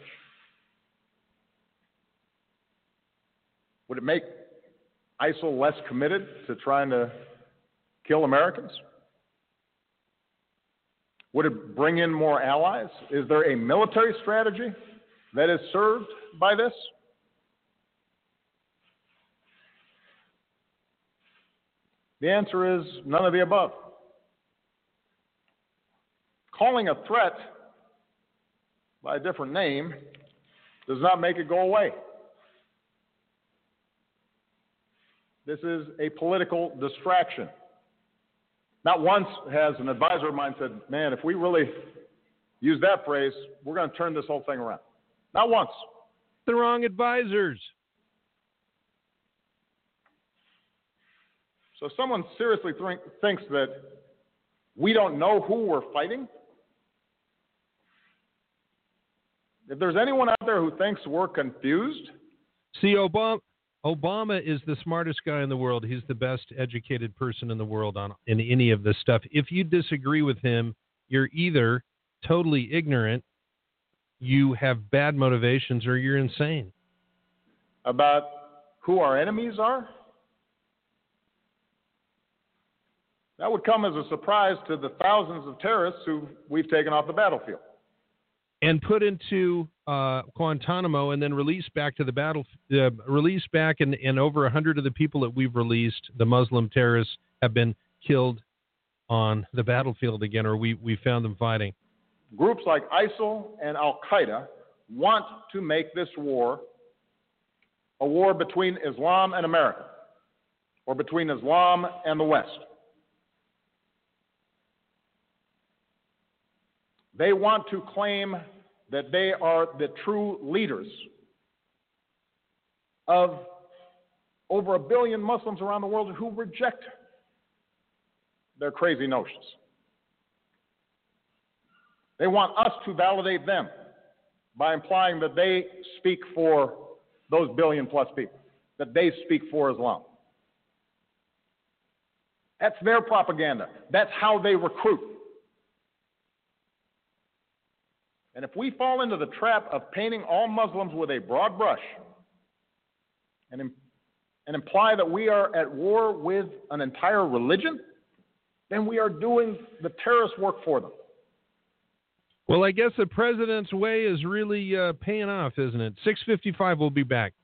Would it make ISIL less committed to trying to kill Americans? Would it bring in more allies? Is there a military strategy that is served by this? The answer is none of the above. Calling a threat by a different name does not make it go away. This is a political distraction. Not once has an advisor of mine said, man, if we really use that phrase, we're going to turn this whole thing around. Not once. The wrong advisors. So if someone seriously th- thinks that we don't know who we're fighting, if there's anyone out there who thinks we're confused. See, Obama, Obama is the smartest guy in the world. He's the best educated person in the world on in any of this stuff. If you disagree with him, you're either totally ignorant, you have bad motivations, or you're insane. About who our enemies are? That would come as a surprise to the thousands of terrorists who we've taken off the battlefield. And put into uh, Guantanamo and then released back to the battle, uh, released back, and, and over a hundred of the people that we've released, the Muslim terrorists, have been killed on the battlefield again, or we, we found them fighting. Groups like ISIL and Al-Qaeda want to make this war a war between Islam and America, or between Islam and the West. They want to claim that they are the true leaders of over a billion Muslims around the world who reject their crazy notions. They want us to validate them by implying that they speak for those billion plus people, that they speak for Islam. That's their propaganda. That's how they recruit. And if we fall into the trap of painting all Muslims with a broad brush and, im- and imply that we are at war with an entire religion, then we are doing the terrorist work for them. Well, I guess the president's way is really uh, paying off, isn't it? six fifty-five, we'll be back.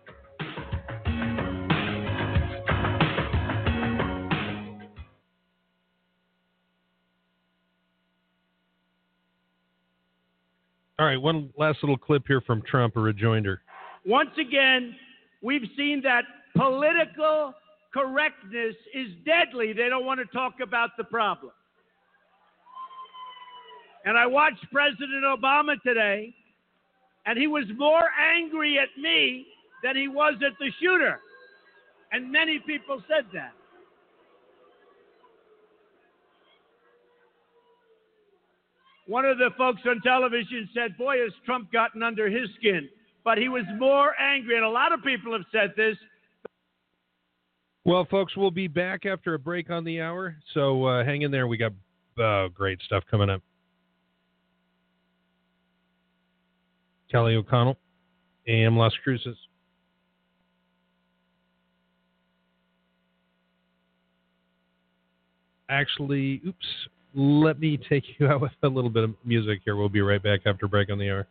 All right, one last little clip here from Trump, a rejoinder. Once again, we've seen that political correctness is deadly. They don't want to talk about the problem. And I watched President Obama today, and he was more angry at me than he was at the shooter. And many people said that. One of the folks on television said, boy, has Trump gotten under his skin. But he was more angry, and a lot of people have said this. Well, folks, we'll be back after a break on the hour, so uh, hang in there. We got uh, great stuff coming up. Kelly O'Connell, A M Las Cruces. Actually, oops. Let me take you out with a little bit of music here. We'll be right back after break on the hour.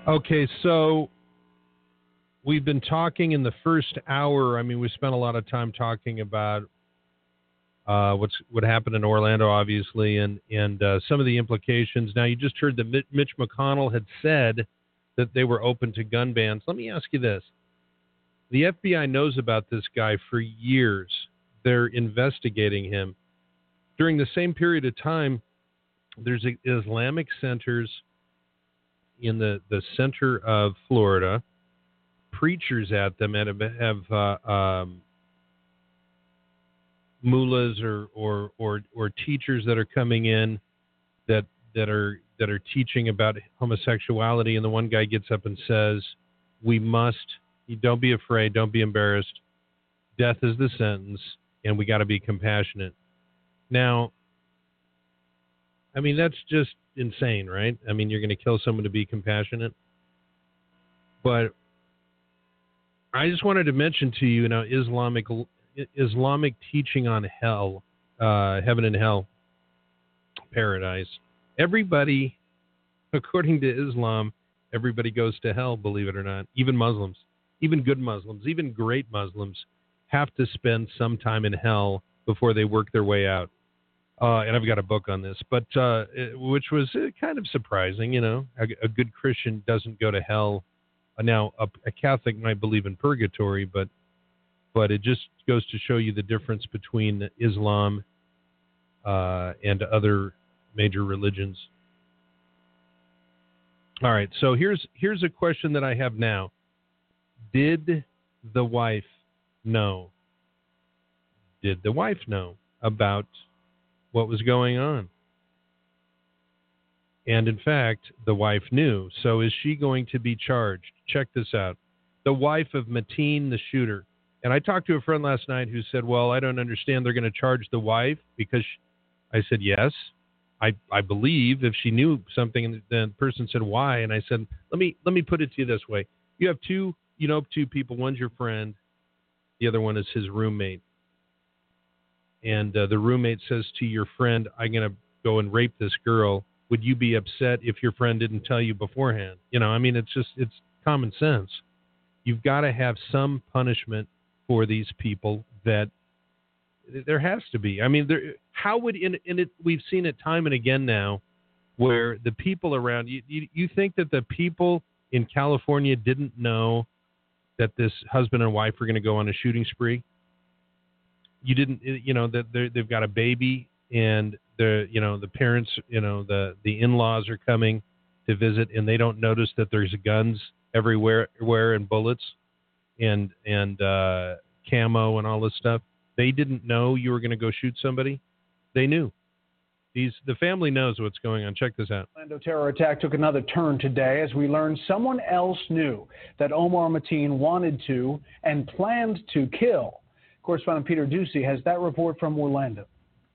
Okay, so we've been talking in the first hour. I mean, we spent a lot of time talking about uh, what's what happened in Orlando, obviously, and and uh, some of the implications. Now, you just heard that Mitch McConnell had said that they were open to gun bans. Let me ask you this. The F B I knows about this guy for years. They're investigating him. During the same period of time, there's Islamic centers in the, the center of Florida, preachers at them and have uh, um, mullahs or, or or or teachers that are coming in that that are that are teaching about homosexuality, and the one guy gets up and says, "We must. Don't be afraid. Don't be embarrassed. Death is the sentence, and we got to be compassionate." Now, I mean, that's just insane, right? I mean, you're going to kill someone to be compassionate. But I just wanted to mention to you, you know, Islamic Islamic teaching on hell, uh, heaven and hell, paradise. Everybody, according to Islam, everybody goes to hell, believe it or not. Even Muslims, even good Muslims, even great Muslims have to spend some time in hell before they work their way out. Uh, and I've got a book on this, but uh, it, which was uh, kind of surprising, you know. A, a good Christian doesn't go to hell. Uh, now, a, a Catholic might believe in purgatory, but but it just goes to show you the difference between Islam uh, and other major religions. All right, so here's here's a question that I have now. Did the wife know? Did the wife know about what was going on? And in fact, the wife knew. So is she going to be charged? Check this out. The wife of Mateen, the shooter. And I talked to a friend last night who said, well, I don't understand. They're going to charge the wife because she... I said, yes, I, I believe if she knew something. And the person said, why? And I said, let me, let me put it to you this way. You have two, you know, two people. One's your friend. The other one is his roommate. And uh, the roommate says to your friend, I'm going to go and rape this girl. Would you be upset if your friend didn't tell you beforehand? You know, I mean, it's just, it's common sense. You've got to have some punishment for these people that there has to be. I mean, there, how would, in, in it, we've seen it time and again now where the people around, you, you, you think that the people in California didn't know that this husband and wife were going to go on a shooting spree? You didn't, you know, that they've got a baby and the, you know, the parents, you know, the, the in-laws are coming to visit and they don't notice that there's guns everywhere, everywhere and bullets and, and, uh, camo and all this stuff. They didn't know you were going to go shoot somebody. They knew. These, the family knows what's going on. Check this out. Orlando terror attack took another turn today as we learned someone else knew that Omar Mateen wanted to and planned to kill. Correspondent Peter Ducey has that report from Orlando.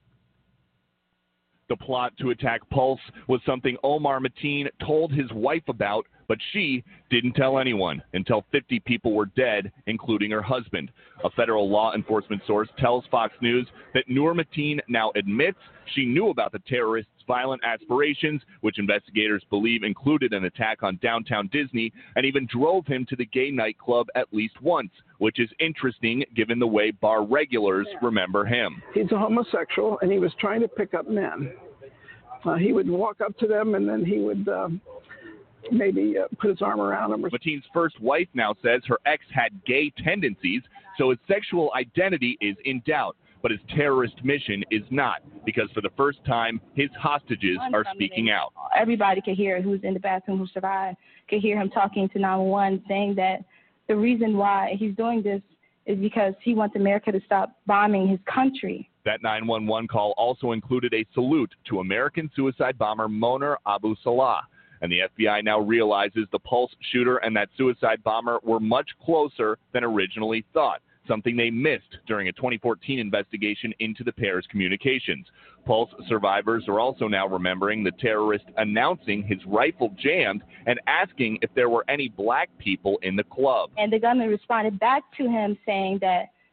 The plot to attack Pulse was something Omar Mateen told his wife about, but she didn't tell anyone until fifty people were dead, including her husband. A federal law enforcement source tells Fox News that Noor Mateen now admits she knew about the terrorists' violent aspirations, which investigators believe included an attack on downtown Disney, and even drove him to the gay nightclub at least once, which is interesting given the way bar regulars remember him. He's a homosexual, and he was trying to pick up men. Uh, he would walk up to them, and then he would uh, maybe uh, put his arm around them. Mateen's first wife now says her ex had gay tendencies, so his sexual identity is in doubt. But his terrorist mission is not, because for the first time, his hostages are speaking out. Everybody could hear who's in the bathroom, who survived, could hear him talking to nine one one, saying that the reason why he's doing this is because he wants America to stop bombing his country. That nine one one call also included a salute to American suicide bomber Moner Abu Salah. And the F B I now realizes the Pulse shooter and that suicide bomber were much closer than originally thought, something they missed during a twenty fourteen investigation into the pair's communications. Pulse survivors are also now remembering the terrorist announcing his rifle jammed and asking if there were any black people in the club. And the gunman responded back to him saying that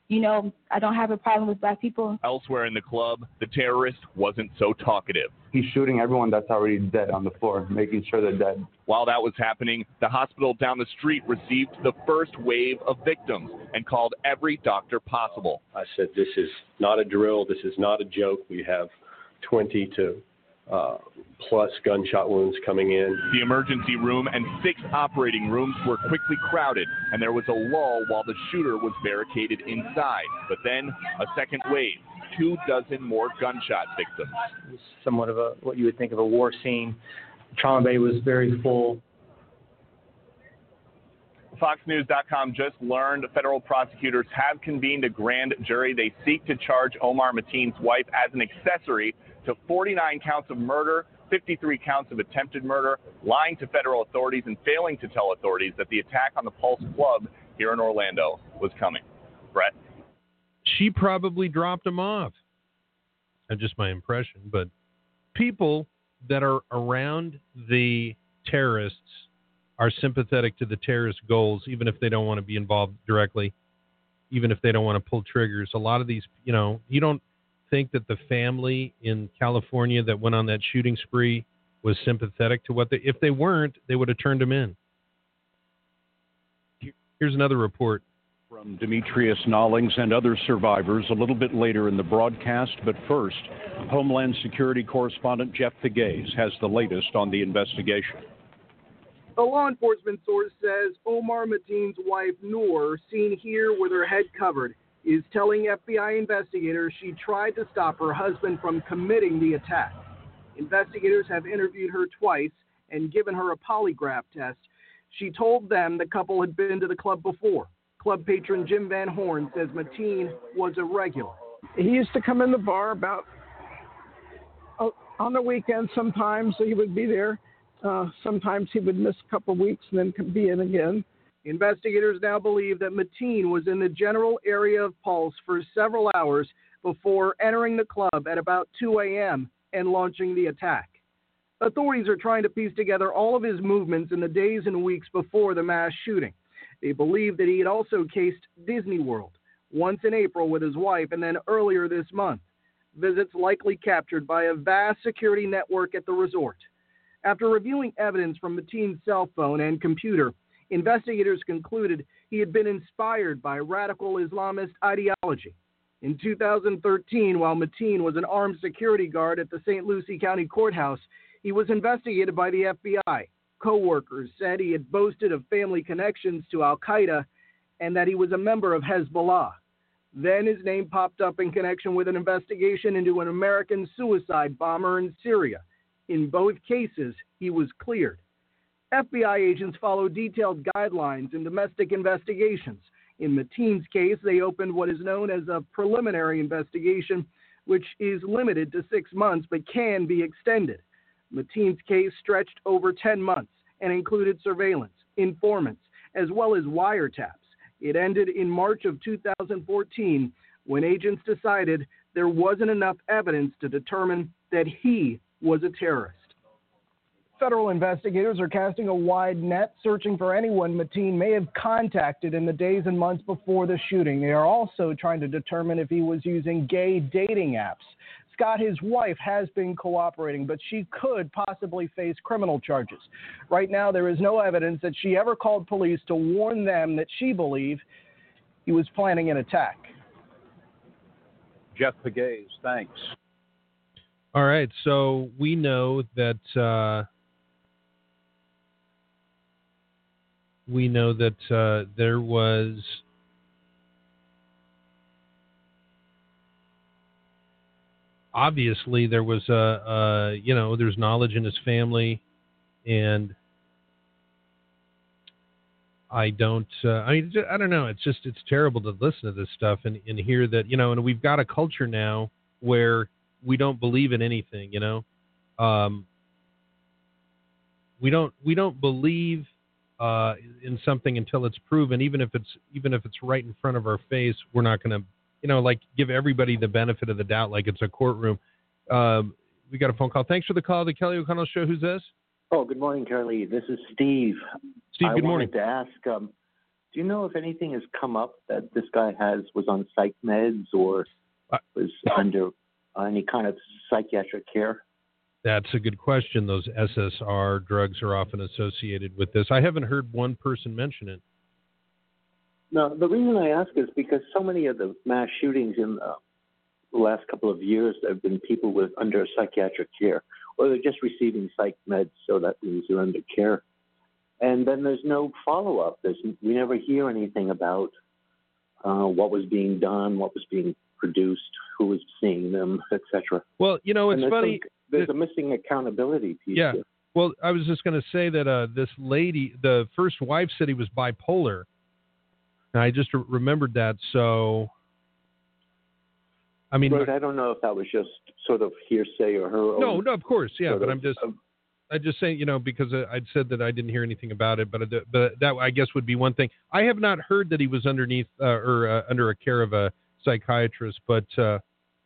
You know, I don't have a problem with black people. Elsewhere in the club, the terrorist wasn't so talkative. He's shooting everyone that's already dead on the floor, making sure they're dead. While that was happening, the hospital down the street received the first wave of victims and called every doctor possible. I said, this is not a drill. This is not a joke. We have twenty to uh, plus gunshot wounds coming in. The emergency room and six operating rooms were quickly crowded, and there was a lull while the shooter was barricaded inside. But then a second wave, two dozen more gunshot victims. It was somewhat of a what you would think of a war scene. Trauma bay was very full. Fox News dot com just learned federal prosecutors have convened a grand jury. They seek to charge Omar Mateen's wife as an accessory to forty-nine counts of murder, fifty-three counts of attempted murder, lying to federal authorities, and failing to tell authorities that the attack on the Pulse Club here in Orlando was coming. Brett? She probably dropped him off. That's just my impression. But people that are around the terrorists are sympathetic to the terrorist goals, even if they don't want to be involved directly, even if they don't want to pull triggers. A lot of these, you know, you don't think that the family in California that went on that shooting spree was sympathetic to what they, if they weren't, they would have turned him in. Here's another report. From Demetrius Nollings and other survivors a little bit later in the broadcast, but first, Homeland Security correspondent Jeff Pegues has the latest on the investigation. A law enforcement source says Omar Mateen's wife, Noor, seen here with her head covered, is telling F B I investigators she tried to stop her husband from committing the attack. Investigators have interviewed her twice and given her a polygraph test. She told them the couple had been to the club before. Club patron Jim Van Horn says Mateen was a regular. He used to come in the bar about uh, on the weekend sometimes, so he would be there. Uh, sometimes he would miss a couple of weeks and then could be in again. Investigators now believe that Mateen was in the general area of Pulse for several hours before entering the club at about two a.m. and launching the attack. Authorities are trying to piece together all of his movements in the days and weeks before the mass shooting. They believe that he had also cased Disney World, once in April with his wife and then earlier this month. Visits likely captured by a vast security network at the resort. After reviewing evidence from Mateen's cell phone and computer, investigators concluded he had been inspired by radical Islamist ideology. In two thousand thirteen, while Mateen was an armed security guard at the Saint Lucie County Courthouse, he was investigated by the F B I. Co-workers said he had boasted of family connections to Al-Qaeda and that he was a member of Hezbollah. Then his name popped up in connection with an investigation into an American suicide bomber in Syria. In both cases, he was cleared. F B I agents follow detailed guidelines in domestic investigations. In Mateen's case, they opened what is known as a preliminary investigation, which is limited to six months but can be extended. Mateen's case stretched over ten months and included surveillance, informants, as well as wiretaps. It ended in March of two thousand fourteen when agents decided there wasn't enough evidence to determine that he was a terrorist. Federal investigators are casting a wide net, searching for anyone Mateen may have contacted in the days and months before the shooting. They are also trying to determine if he was using gay dating apps. Scott, his wife, has been cooperating, but she could possibly face criminal charges. Right now, there is no evidence that she ever called police to warn them that she believed he was planning an attack. Jeff Pegues, thanks. All right, so we know that uh, we know that uh, there was obviously there was a, a you know there's knowledge in his family, and I don't uh, I mean I don't know. It's just it's terrible to listen to this stuff and, and hear that, you know, and we've got a culture now where we don't believe in anything, you know. Um, we don't we don't believe uh, in something until it's proven. Even if it's even if it's right in front of our face, we're not going to, you know, like give everybody the benefit of the doubt, like it's a courtroom. Um, we got a phone call. Thanks for the call, the Kelly O'Connell Show. Who's this? Oh, good morning, Charlie. This is Steve. Steve, good I morning. wanted to ask, um, Do you know if anything has come up that this guy has was on psych meds or was under any kind of psychiatric care? That's a good question. Those S S R drugs are often associated with this. I haven't heard one person mention it. No, the reason I ask is because so many of the mass shootings in the last couple of years, there have been people with under psychiatric care, or they're just receiving psych meds, so that means they're under care. And then there's no follow-up. There's, we never hear anything about uh, what was being done, what was being produced, who was seeing them, et cetera. Well, you know, it's there's funny. Some, there's a missing accountability piece. Yeah. Here. Well, I was just going to say that uh, this lady, the first wife, said he was bipolar. And I just re- remembered that. So, I mean, right, I don't know if that was just sort of hearsay or her. No, own no, of course, yeah. But of, I'm just, of, I just saying, you know, because I'd said that I didn't hear anything about it, but but that I guess would be one thing. I have not heard that he was underneath uh, or uh, under a care of a psychiatrist, but uh,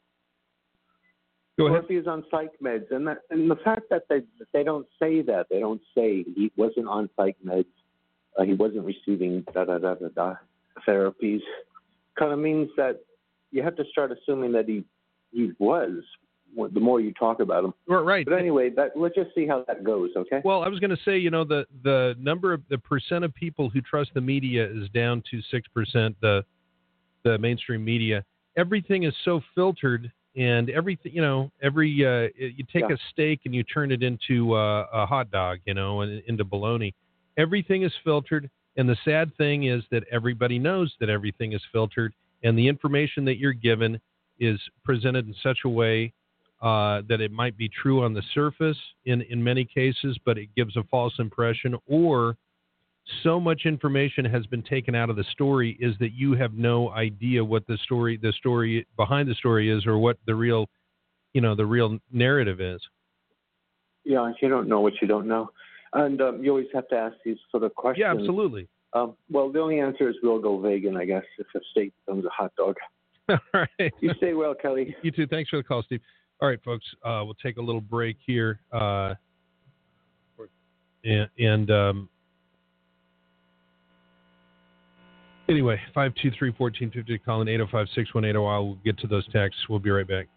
go or ahead. if he was on psych meds, and that, and the fact that they they don't say that, they don't say he wasn't on psych meds, uh, he wasn't receiving da da da da da therapies, kind of means that you have to start assuming that he he was. The more you talk about him, right? But anyway, that, let's just see how that goes, okay? Well, I was going to say, you know, the the number of the percent of people who trust the media is down to six percent. The the mainstream media, everything is so filtered, and everything, you know, every uh, you take Yeah. a steak and you turn it into uh, a hot dog, you know, and into bologna. Everything is filtered, and the sad thing is that everybody knows that everything is filtered, and the information that you're given is presented in such a way Uh, that it might be true on the surface in, in many cases, but it gives a false impression, or so much information has been taken out of the story is that you have no idea what the story, the story behind the story is, or what the real, you know, the real narrative is. Yeah, you don't know what you don't know. And um, you always have to ask these sort of questions. Yeah, absolutely. Um, well, the only answer is we'll go vegan, I guess, if a steak becomes a hot dog. All right. You stay well, Kelly. You too. Thanks for the call, Steve. All right, folks, uh, we'll take a little break here. Uh, and and um, anyway, five two three, one four five zero, call in eight oh five, six one eight oh. I'll get to those texts. We'll be right back.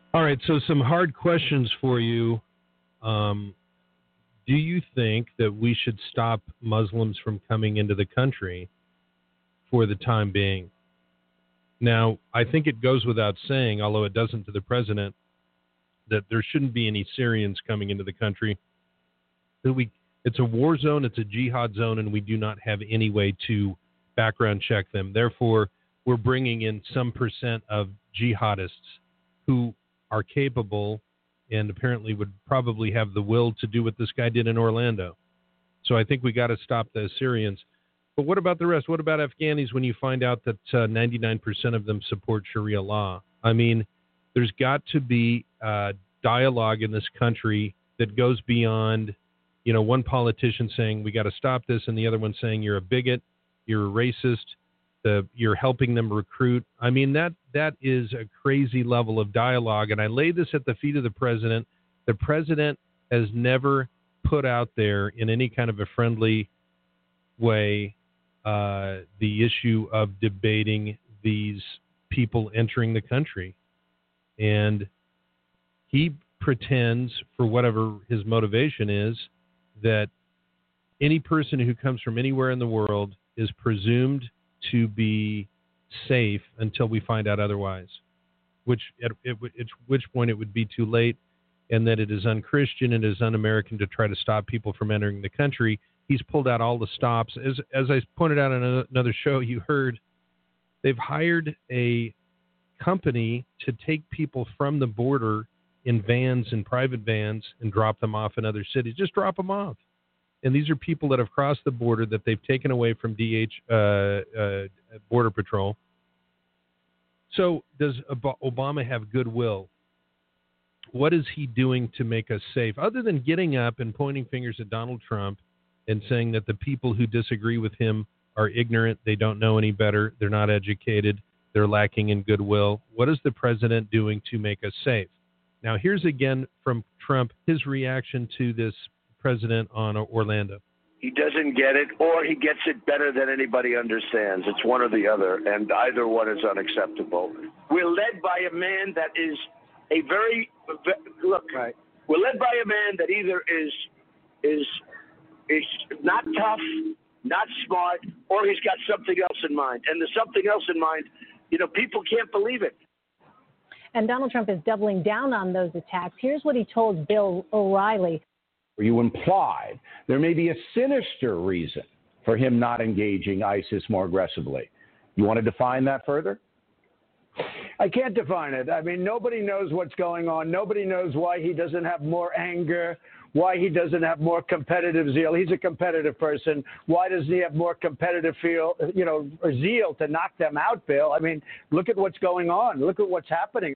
All right, so some hard questions for you. Um, do you think that we should stop Muslims from coming into the country for the time being? Now, I think it goes without saying, although it doesn't to the president, that there shouldn't be any Syrians coming into the country. That we, it's a war zone, it's a jihad zone, and we do not have any way to background check them. Therefore, we're bringing in some percent of jihadists who are capable and apparently would probably have the will to do what this guy did in Orlando. So I think we got to stop the Syrians. But what about the rest? What about Afghanis when you find out that uh, ninety-nine percent of them support Sharia law? I mean, there's got to be uh, dialogue in this country that goes beyond, you know, one politician saying we got to stop this and the other one saying you're a bigot, you're a racist, the, you're helping them recruit. I mean, that that is a crazy level of dialogue. And I lay this at the feet of the president. The president has never put out there in any kind of a friendly way uh, the issue of debating these people entering the country. And he pretends, for whatever his motivation is, that any person who comes from anywhere in the world is presumed to be safe until we find out otherwise, which at, at, at which point it would be too late, and that it is un-Christian and it is un-American to try to stop people from entering the country. He's pulled out all the stops. As, as I pointed out on another show, you heard they've hired a company to take people from the border in vans and private vans and drop them off in other cities. Just drop them off. And these are people that have crossed the border that they've taken away from D H uh, uh, Border Patrol. So does Obama have goodwill? What is he doing to make us safe? Other than getting up and pointing fingers at Donald Trump and saying that the people who disagree with him are ignorant, they don't know any better, they're not educated, they're lacking in goodwill. What is the president doing to make us safe? Now, here's again from Trump, his reaction to this president on Orlando. He doesn't get it, or he gets it better than anybody understands. It's one or the other, and either one is unacceptable. We're led by a man that is a very, look, right. We're led by a man that either is is is not tough, not smart, or he's got something else in mind. And the something else in mind, you know, people can't believe it. And Donald Trump is doubling down on those attacks. Here's what he told Bill O'Reilly. You implied there may be a sinister reason for him not engaging ISIS more aggressively. You want to define that further? I can't define it. I mean, nobody knows what's going on. Nobody knows why he doesn't have more anger, why he doesn't have more competitive zeal. He's a competitive person. Why doesn't he have more competitive feel, you know, or zeal to knock them out, Bill? I mean, look at what's going on. Look at what's happening.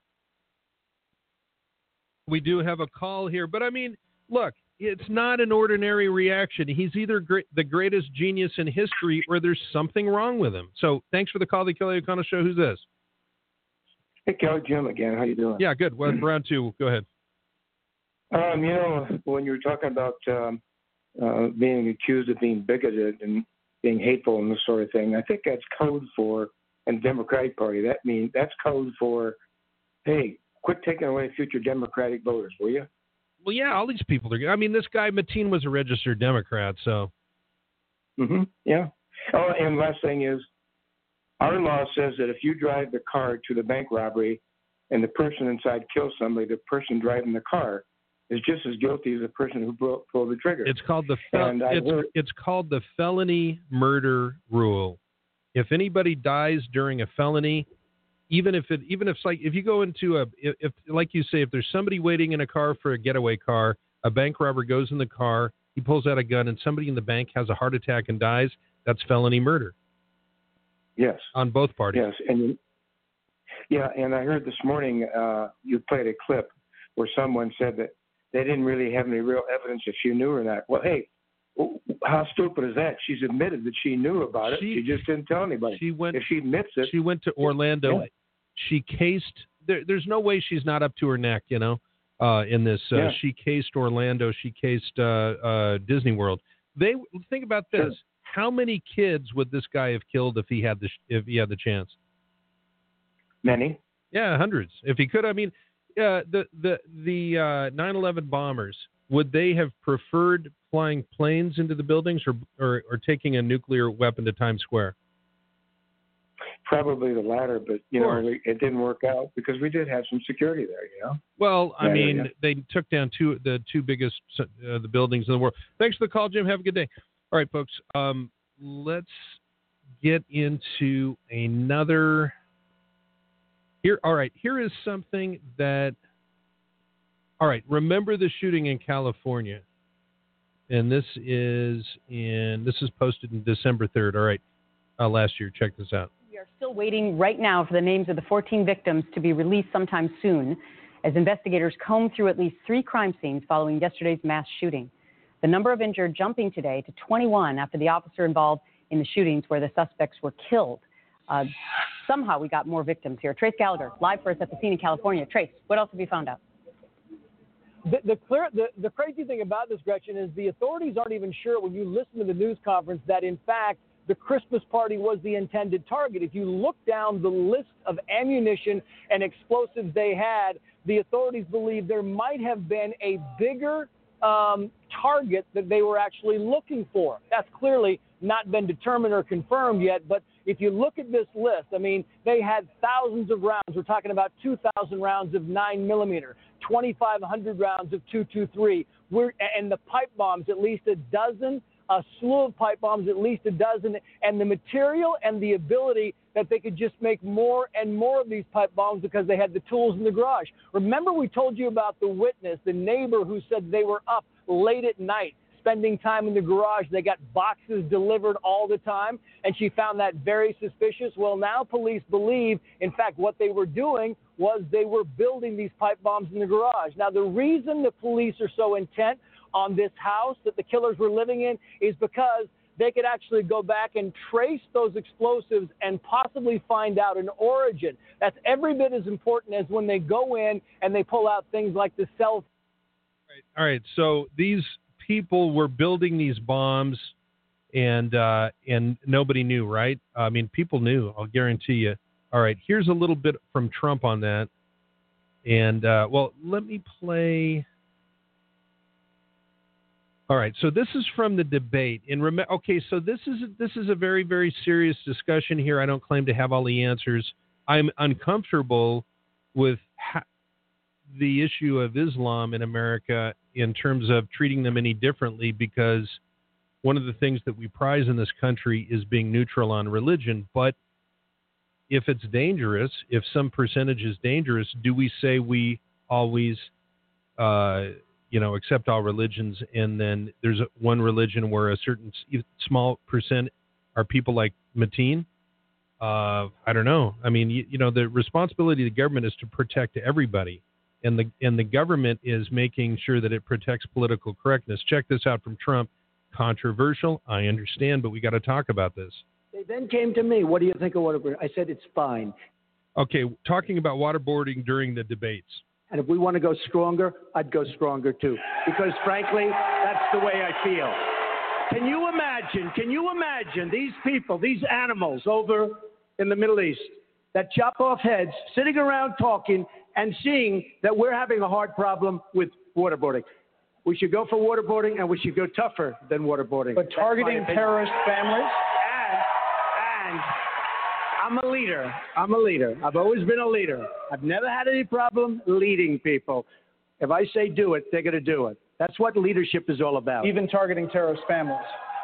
We do have a call here, but I mean, look, it's not an ordinary reaction. He's either great, the greatest genius in history, or there's something wrong with him. So thanks for the call, the Kelly O'Connell Show. Who's this? Hey, Kelly, Jim again. How you doing? Yeah, good. Well, round two. Go ahead. Um, you know, when you were talking about um, uh, being accused of being bigoted and being hateful and this sort of thing, I think that's code for, and Democratic Party, that means that's code for, hey, quit taking away future Democratic voters, will you? Well, yeah, all these people are. I mean, this guy Mateen was a registered Democrat, so. Mm-hmm. Yeah. Oh, and last thing is, our law says that if you drive the car to the bank robbery and the person inside kills somebody, the person driving the car is just as guilty as the person who bro- pulled the trigger. It's called the fel- it's, heard- it's called the felony murder rule. If anybody dies during a felony, even if it even if it's like if you go into a if, if like you say if there's somebody waiting in a car for a getaway car, a bank robber goes in the car, he pulls out a gun, and somebody in the bank has a heart attack and dies, that's felony murder. Yes. On both parties. Yes, and yeah, and I heard this morning uh, you played a clip where someone said that they didn't really have any real evidence if she knew or not. Well, hey, how stupid is that? She's admitted that she knew about it. She, she just didn't tell anybody. She went. If she admits it, she went to Orlando. Yeah. She cased. There, there's no way she's not up to her neck, you know, uh, in this. Uh, Yeah. She cased Orlando. She cased uh, uh, Disney World. They think about this. Sure. How many kids would this guy have killed if he had the if he had the chance? Many. Yeah, hundreds. If he could, I mean, uh, the the the uh, nine eleven bombers, would they have preferred flying planes into the buildings or, or or taking a nuclear weapon to Times Square? Probably the latter, but you know it, it didn't work out because we did have some security there. You know. Well, I Yeah, mean, yeah. they took down two the two biggest uh, the buildings in the world. Thanks for the call, Jim. Have a good day. All right, folks. Um, let's get into another. Here, all right. Here is something that. All right. Remember the shooting in California, and this is in this is posted in December third. All right, uh, last year. Check this out. We are still waiting right now for the names of the fourteen victims to be released sometime soon, as investigators comb through at least three crime scenes following yesterday's mass shooting. The number of injured jumping today to twenty-one after the officer involved in the shootings where the suspects were killed. Uh, somehow we got more victims here. Trace Gallagher, live for us at the scene in California. Trace, what else have you found out? The, the, clear, the, the crazy thing about this, Gretchen, is the authorities aren't even sure when you listen to the news conference that, in fact, the Christmas party was the intended target. If you look down the list of ammunition and explosives they had, the authorities believe there might have been a bigger um, target that they were actually looking for. That's clearly not been determined or confirmed yet, but if you look at this list, I mean, they had thousands of rounds. We're talking about two thousand rounds of nine millimeter, twenty-five hundred rounds of two twenty-three, We're, and the pipe bombs, at least a dozen, a slew of pipe bombs, at least a dozen, and the material and the ability that they could just make more and more of these pipe bombs because they had the tools in the garage. Remember we told you about the witness, the neighbor who said they were up late at night, spending time in the garage. They got boxes delivered all the time, and she found that very suspicious. Well, now police believe, in fact, what they were doing was they were building these pipe bombs in the garage. Now, the reason the police are so intent on this house that the killers were living in is because they could actually go back and trace those explosives and possibly find out an origin. That's every bit as important as when they go in and they pull out things like the cell. All right, so these people were building these bombs, and uh, and nobody knew, right? I mean, people knew, I'll guarantee you. All right, here's a little bit from Trump on that. And, uh, well, let me play. All right, so this is from the debate. And rem- okay, so this is this is a very, very serious discussion here. I don't claim to have all the answers. I'm uncomfortable with ha- the issue of Islam in America in terms of treating them any differently, because one of the things that we prize in this country is being neutral on religion. But if it's dangerous, if some percentage is dangerous, do we say we always, uh, you know, accept all religions, and then there's one religion where a certain small percent are people like Mateen? Uh, I don't know. I mean, you, you know, the responsibility of the government is to protect everybody. And the and the government is making sure that it protects political correctness. Check this out from Trump. Controversial, I understand, but we got to talk about this. They then came to me. What do you think of waterboarding? I said it's fine. Okay, talking about waterboarding during the debates. And if we want to go stronger, I'd go stronger too. Because frankly, that's the way I feel. Can you imagine, can you imagine these people, these animals over in the Middle East that chop off heads, sitting around talking and seeing that we're having a hard problem with waterboarding? We should go for waterboarding, and we should go tougher than waterboarding. But targeting terrorist families? And, and I'm a leader. I'm a leader. I've always been a leader. I've never had any problem leading people. If I say do it, they're going to do it. That's what leadership is all about. Even targeting terrorist families?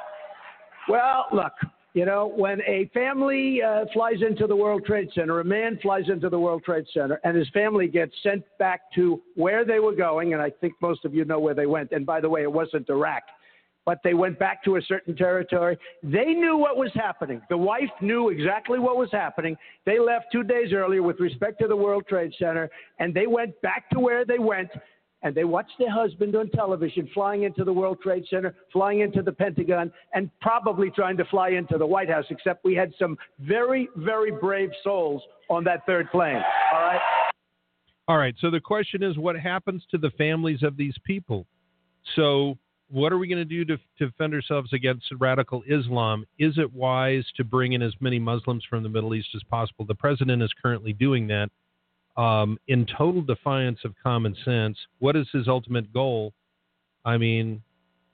Well, look, you know, when a family uh, flies into the World Trade Center, a man flies into the World Trade Center, and his family gets sent back to where they were going, and I think most of you know where they went. And by the way, it wasn't Iraq, but they went back to a certain territory. They knew what was happening. The wife knew exactly what was happening. They left two days earlier with respect to the World Trade Center, and they went back to where they went. And they watched their husband on television flying into the World Trade Center, flying into the Pentagon, and probably trying to fly into the White House, except we had some very, very brave souls on that third plane. All right? All right. So the question is, what happens to the families of these people? So what are we going to do to, to defend ourselves against radical Islam? Is it wise to bring in as many Muslims from the Middle East as possible? The president is currently doing that. um, in total defiance of common sense. What is his ultimate goal? I mean,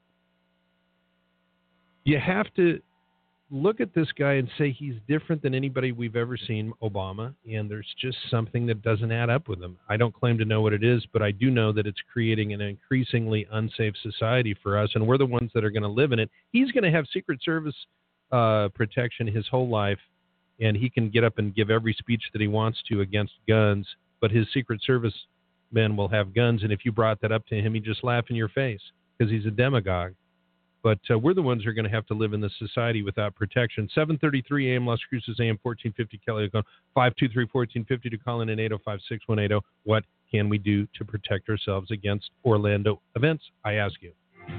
you have to look at this guy and say he's different than anybody we've ever seen, Obama, and there's just something that doesn't add up with him. I don't claim to know what it is, but I do know that it's creating an increasingly unsafe society for us, and we're the ones that are going to live in it. He's going to have Secret Service uh, protection his whole life, and he can get up and give every speech that he wants to against guns, but his Secret Service men will have guns, and if you brought that up to him, he'd just laugh in your face because he's a demagogue. But uh, we're the ones who are going to have to live in this society without protection. seven thirty-three a.m. Las Cruces A M fourteen fifty Kelly five two three, fourteen fifty to call in at eight oh five, six one eight oh. What can we do to protect ourselves against Orlando events? I ask you.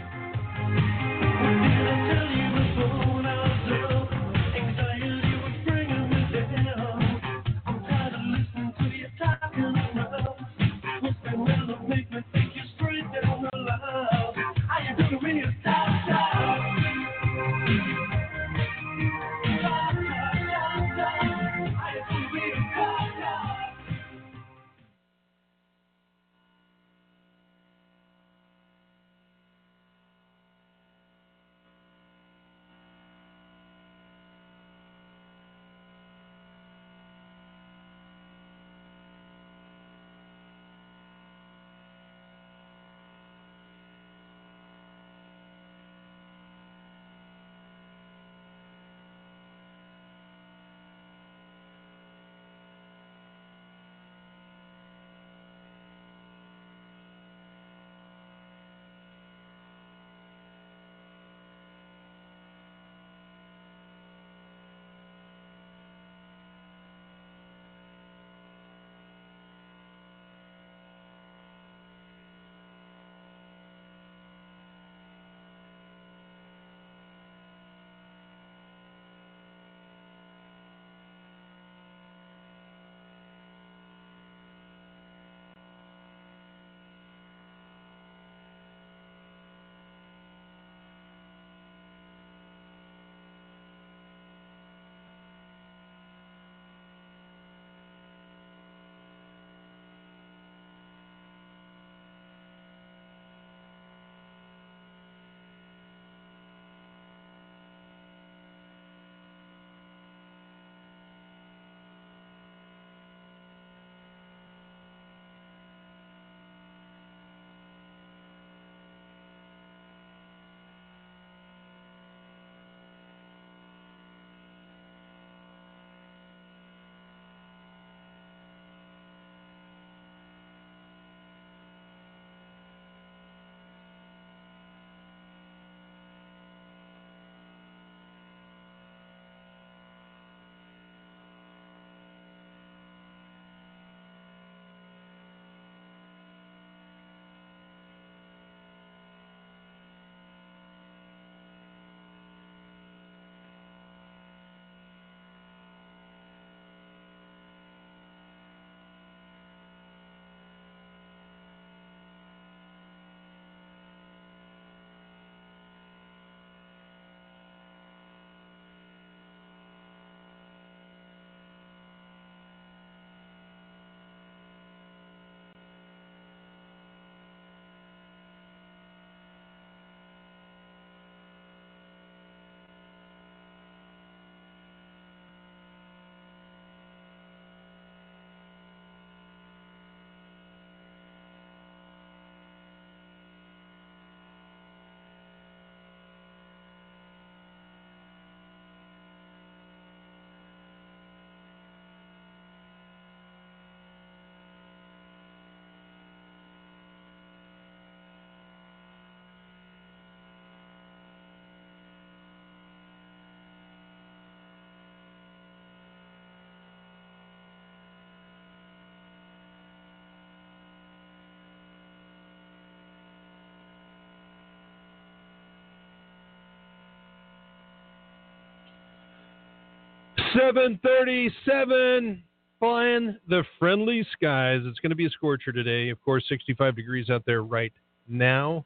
seven thirty-seven, flying the friendly skies. It's going to be a scorcher today. Of course, sixty-five degrees out there right now.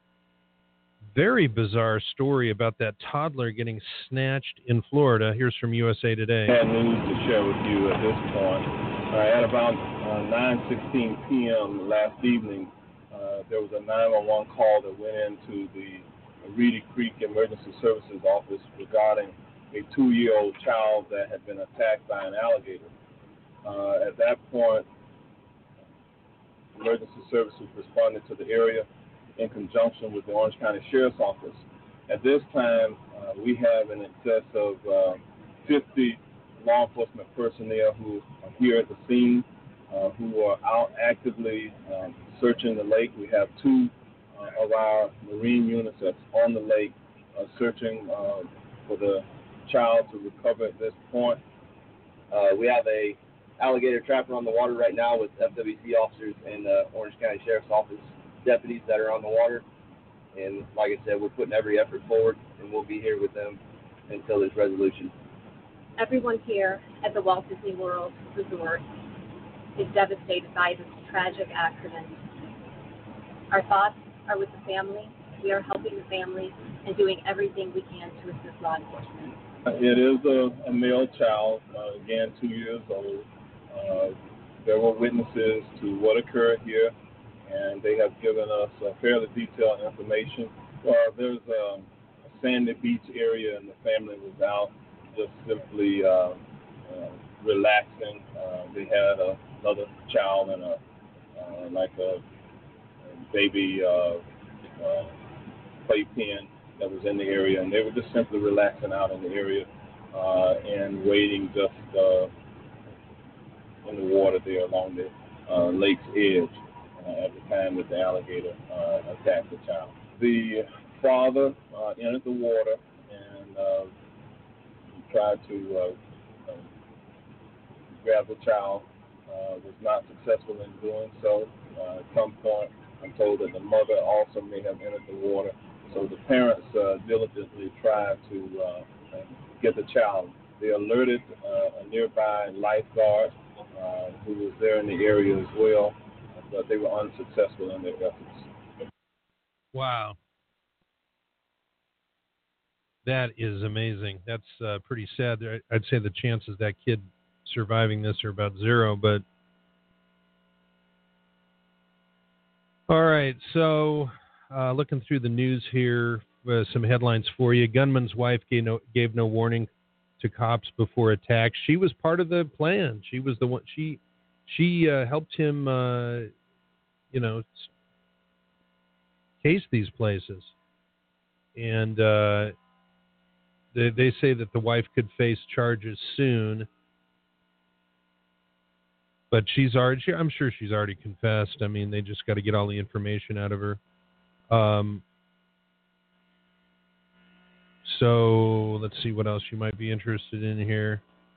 Very bizarre story about that toddler getting snatched in Florida. Here's from U S A Today. Bad news to share with you at this point. Uh, at about uh, nine sixteen p.m. last evening, uh, there was a nine one one call that went into the Reedy Creek Emergency Services office regarding a two-year-old child that had been attacked by an alligator. Uh, at that point, emergency services responded to the area in conjunction with the Orange County Sheriff's Office. At this time, uh, we have in excess of uh, fifty law enforcement personnel who are here at the scene, uh, who are out actively um, searching the lake. We have two uh, of our Marine units that's on the lake uh, searching uh, for the child to recover at this point. Uh, we have a alligator trapper on the water right now with F W C officers and the Orange County Sheriff's Office deputies that are on the water. And like I said, we're putting every effort forward, and we'll be here with them until there's resolution. Everyone here at the Walt Disney World Resort is devastated by this tragic accident. Our thoughts are with the family. We are helping the family and doing everything we can to assist law enforcement. It is a, a male child, uh, again, two years old. Uh, there were witnesses to what occurred here, and they have given us uh, fairly detailed information. Uh, there's a, a sandy beach area, and the family was out just simply uh, uh, relaxing. Uh, they had a, another child and a uh, like a, a baby uh, uh, playpen that was in the area, and they were just simply relaxing out in the area uh, and waiting just uh, in the water there along the uh, lake's edge uh, at the time that the alligator uh, attacked the child. The father uh, entered the water and uh, tried to uh, uh, grab the child, uh, was not successful in doing so. Uh, at some point, I'm told that the mother also may have entered the water. So the parents uh, diligently tried to uh, get the child. They alerted uh, a nearby lifeguard uh, who was there in the area as well, but they were unsuccessful in their efforts. Wow. That is amazing. That's uh, pretty sad. I'd say the chances that kid surviving this are about zero, but all right, so uh, looking through the news here, uh, some headlines for you. Gunman's wife gave no, gave no warning to cops before attack. She was part of the plan. She was the one. She she uh, helped him, uh, you know, case these places, and uh, they they say that the wife could face charges soon. But she's already, she, I'm sure she's already confessed. I mean, they just got to get all the information out of her. Um, so let's see what else you might be interested in here.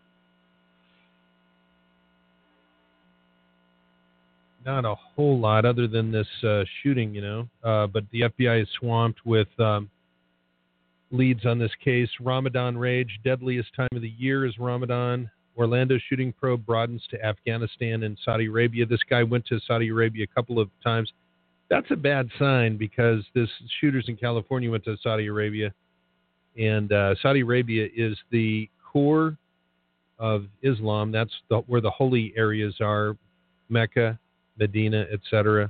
Not a whole lot other than this uh, shooting, you know. Uh, but the F B I is swamped with um, leads on this case. Ramadan rage, deadliest time of the year is Ramadan. Orlando shooting probe broadens to Afghanistan and Saudi Arabia. This guy went to Saudi Arabia a couple of times. That's a bad sign because this shooters in California went to Saudi Arabia. And uh, Saudi Arabia is the core of Islam. That's the, where the holy areas are, Mecca, Medina, et cetera.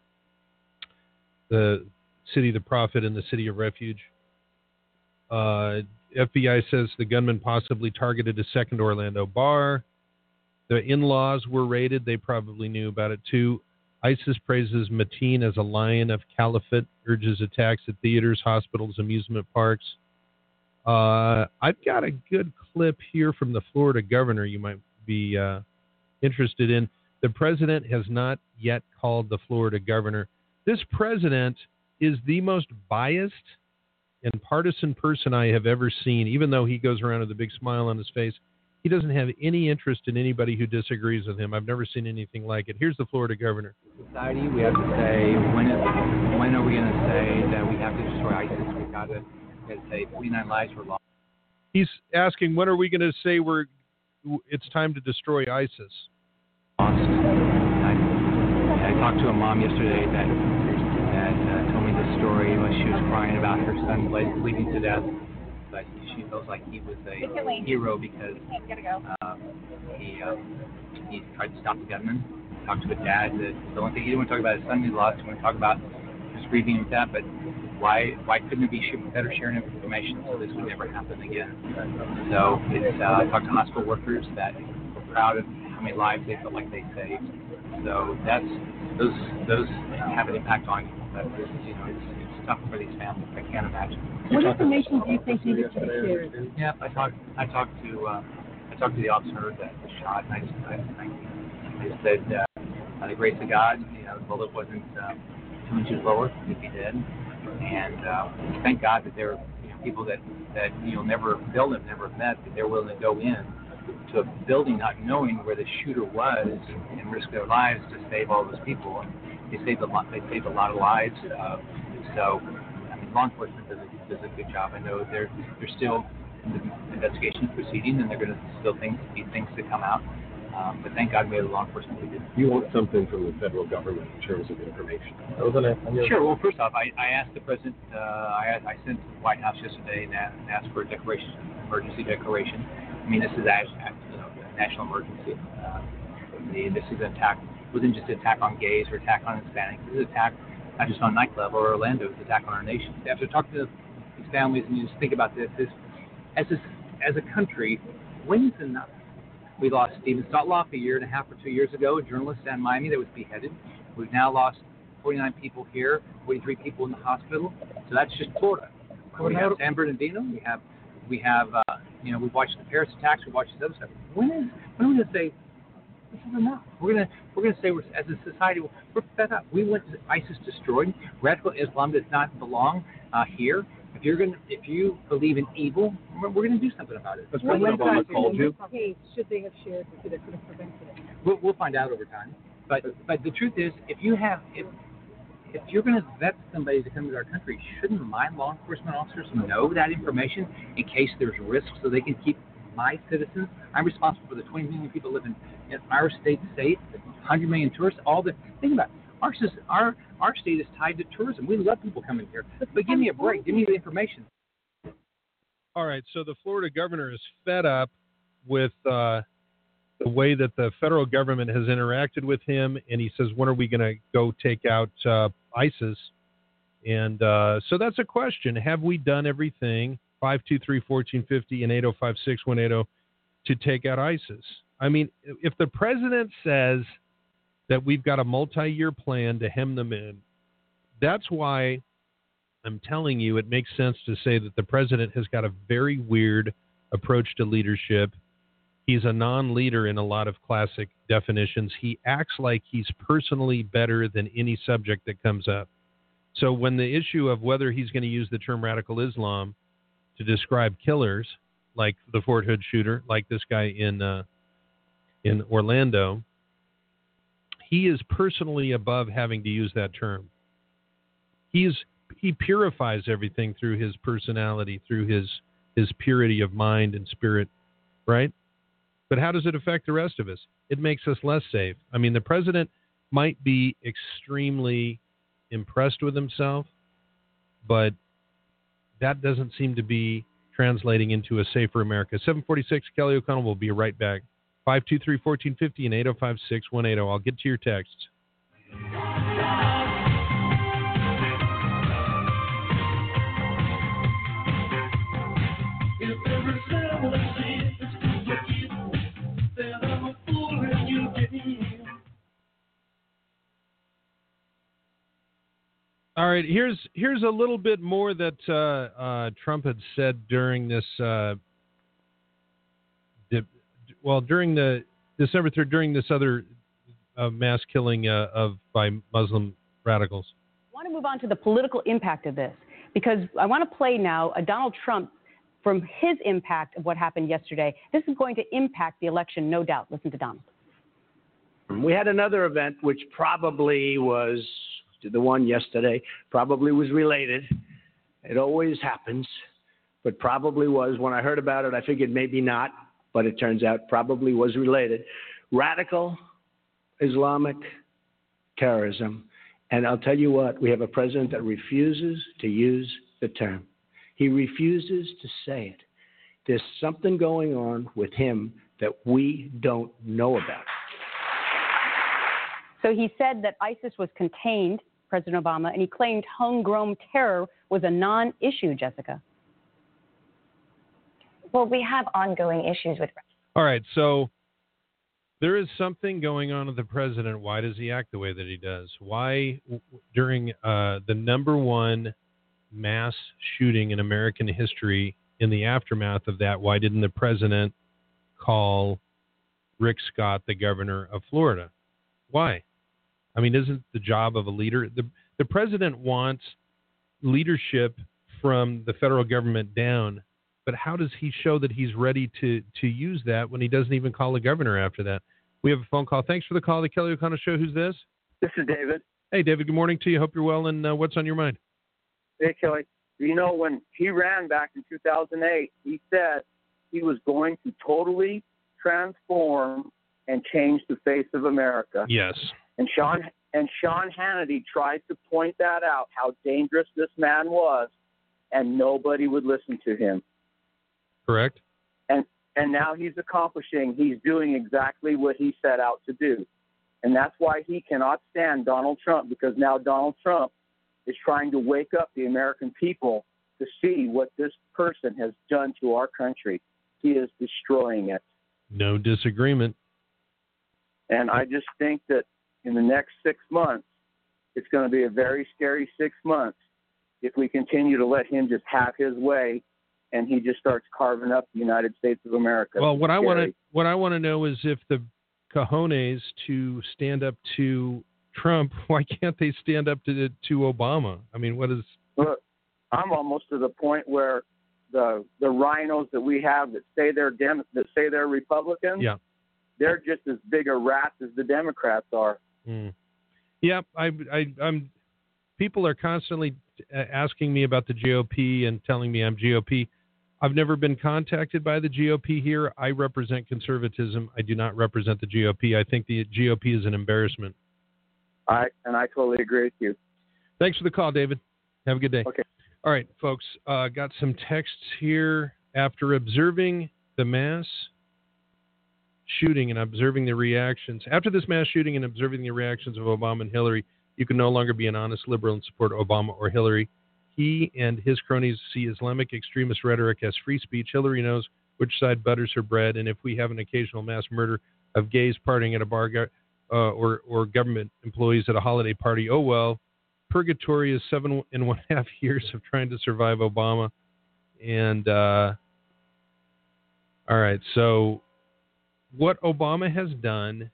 The city of the Prophet and the city of refuge. Uh F B I says the gunman possibly targeted a second Orlando bar. The in-laws were raided. They probably knew about it too. ISIS praises Mateen as a lion of caliphate, urges attacks at theaters, hospitals, amusement parks. Uh, I've got a good clip here from the Florida governor you might be uh, interested in. The president has not yet called the Florida governor. This president is the most biased and partisan person I have ever seen. Even though he goes around with a big smile on his face, he doesn't have any interest in anybody who disagrees with him. I've never seen anything like it. Here's the Florida governor. Society, we have to say, when, is, when are we going to say that we have to destroy ISIS? We've got to, got to say forty-nine lives were lost. He's asking, when are we going to say we're it's time to destroy ISIS? I, I talked to a mom yesterday that that uh, told me the story when she was crying about her son bleeding to death. But she feels like he was a hero because uh, he uh, He tried to stop the gunman. Talked to a dad. That the only thing he didn't want to talk about his son-in-law. He wanted to talk about his grieving and that. But why why couldn't it be better sharing of information so this would never happen again? So it's, uh, I talked to hospital workers that were proud of how many lives they felt like they saved. So that's those those have an impact on you. But you know, it's, it's tough for these families. I can't imagine. What information do you think needed to be shared? Yeah, I talked. I talked to. Uh, I talked to the officer that was shot, and I just, I, I, I just said, uh, by the grace of God, you know, the bullet wasn't uh, two inches lower, he'd be dead. And uh, thank God that there are you know, people that that you'll never, they'll have never met, that they're willing to go in to a building not knowing where the shooter was and risk their lives to save all those people. And they saved a lot. They saved a lot of lives. Uh, so. Law enforcement does a, does a good job. I know they're they're still the investigation proceeding, and they're going to still think be things to come out. Um, but thank God we have the law enforcement we did. You want something from the federal government in terms of information? Sure. Well, first off, I, I asked the president. Uh, I I sent to the White House yesterday and asked for a declaration, emergency declaration. I mean, this is a, you know, a national emergency. Uh, the, this is an attack. It wasn't just an attack on gays or attack on Hispanics. This is an attack. Not just on nightclub or Orlando, it's an attack on our nation. You have to talk to these families and you just think about this. this as, a, as a country, when is enough? We lost Steven Stotloff a year and a half or two years ago, a journalist in Miami that was beheaded. We've now lost forty-nine people here, forty-three people in the hospital. So that's just Florida. We have San Bernardino. We have, we have, uh, you know, we've watched the Paris attacks. We've watched this other stuff. When is, when are we going to say, this is enough? We're gonna we're gonna say we're, as a society we're fed up. We want ISIS destroyed. Radical Islam does not belong uh, here. If you're gonna if you believe in evil, we're, we're gonna do something about it. But President Obama called you. Case should they have shared with it could have prevented it? We'll, we'll find out over time. But but the truth is, if you have if if you're gonna vet somebody to come to our country, shouldn't my law enforcement officers know that information in case there's risk, so they can keep my citizens? I'm responsible for the twenty million people living in our state safe, one hundred million tourists, all the, think about it. Our, our, our state is tied to tourism. We love people coming here. But give me a break. Give me the information. All right, so the Florida governor is fed up with uh, the way that the federal government has interacted with him, and he says, when are we going to go take out uh, ISIS? And uh, so that's a question. Have we done everything, five two three, one four five zero and eight oh five, six one eight oh, to take out ISIS? I mean, if the president says that we've got a multi-year plan to hem them in, that's why I'm telling you it makes sense to say that the president has got a very weird approach to leadership. He's a non-leader in a lot of classic definitions. He acts like he's personally better than any subject that comes up. So when the issue of whether he's going to use the term radical Islam to describe killers, like the Fort Hood shooter, like this guy in uh, in Orlando, he is personally above having to use that term. He's he purifies everything through his personality, through his his purity of mind and spirit, right? But how does it affect the rest of us? It makes us less safe. I mean, the president might be extremely impressed with himself, but that doesn't seem to be translating into a safer America. seven forty-six, Kelly O'Connell will be right back. five two three, one four five zero and eight oh five, six one eight oh. I'll get to your texts. All right, here's here's a little bit more that uh, uh, Trump had said during this, uh, di- well, during the December third, during this other uh, mass killing uh, of by Muslim radicals. I want to move on to the political impact of this, because I want to play now a Donald Trump from his impact of what happened yesterday. This is going to impact the election, no doubt. Listen to Donald. We had another event which probably was, the one yesterday, probably was related. It always happens, but probably was. When I heard about it, I figured maybe not, but it turns out probably was related. Radical Islamic terrorism. And I'll tell you what, we have a president that refuses to use the term. He refuses to say it. There's something going on with him that we don't know about. So he said that ISIS was contained, President Obama, and he claimed homegrown terror was a non-issue, Jessica. Well, we have ongoing issues with... All right, so there is something going on with the president. Why does he act the way that he does? Why, during uh, the number one mass shooting in American history, in the aftermath of that, why didn't the president call Rick Scott, the governor of Florida? Why? I mean, isn't the job of a leader? The, the president wants leadership from the federal government down, but how does he show that he's ready to, to use that when he doesn't even call a governor after that? We have a phone call. Thanks for the call, the Kelly O'Connor Show. Who's this? This is David. Hey, David, good morning to you. Hope you're well, and uh, what's on your mind? Hey, Kelly. You know, when he ran back in two thousand eight, he said he was going to totally transform and change the face of America. Yes. And Sean and Sean Hannity tried to point that out, how dangerous this man was, and nobody would listen to him. Correct. And and now he's accomplishing, he's doing exactly what he set out to do. And that's why he cannot stand Donald Trump, because now Donald Trump is trying to wake up the American people to see what this person has done to our country. He is destroying it. No disagreement. And I just think that in the next six months, it's going to be a very scary six months if we continue to let him just have his way and he just starts carving up the United States of America. Well, what I want Scary. to what I want to know is if the cojones to stand up to Trump, why can't they stand up to to Obama? I mean, what is? Look, I'm almost to the point where the the rhinos that we have that say they're Dem- that say they're Republicans, Yeah. they're just as big a rats as the Democrats are. Mm. Yeah, I, I, I'm. People are constantly asking me about the G O P and telling me I'm G O P. I've never been contacted by the G O P here. I represent conservatism. I do not represent the G O P. I think the G O P is an embarrassment. I and I totally agree with you. Thanks for the call, David. Have a good day. Okay. All right, folks. Uh, got some texts here. After observing the mass shooting and observing the reactions, after this mass shooting and observing the reactions of Obama and Hillary, you can no longer be an honest liberal and support Obama or Hillary. He and his cronies see Islamic extremist rhetoric as free speech. Hillary knows which side butters her bread, and if we have an occasional mass murder of gays partying at a bar uh, or, or government employees at a holiday party, oh well. Purgatory is seven and one half years of trying to survive Obama. And, uh, all right, so what Obama has done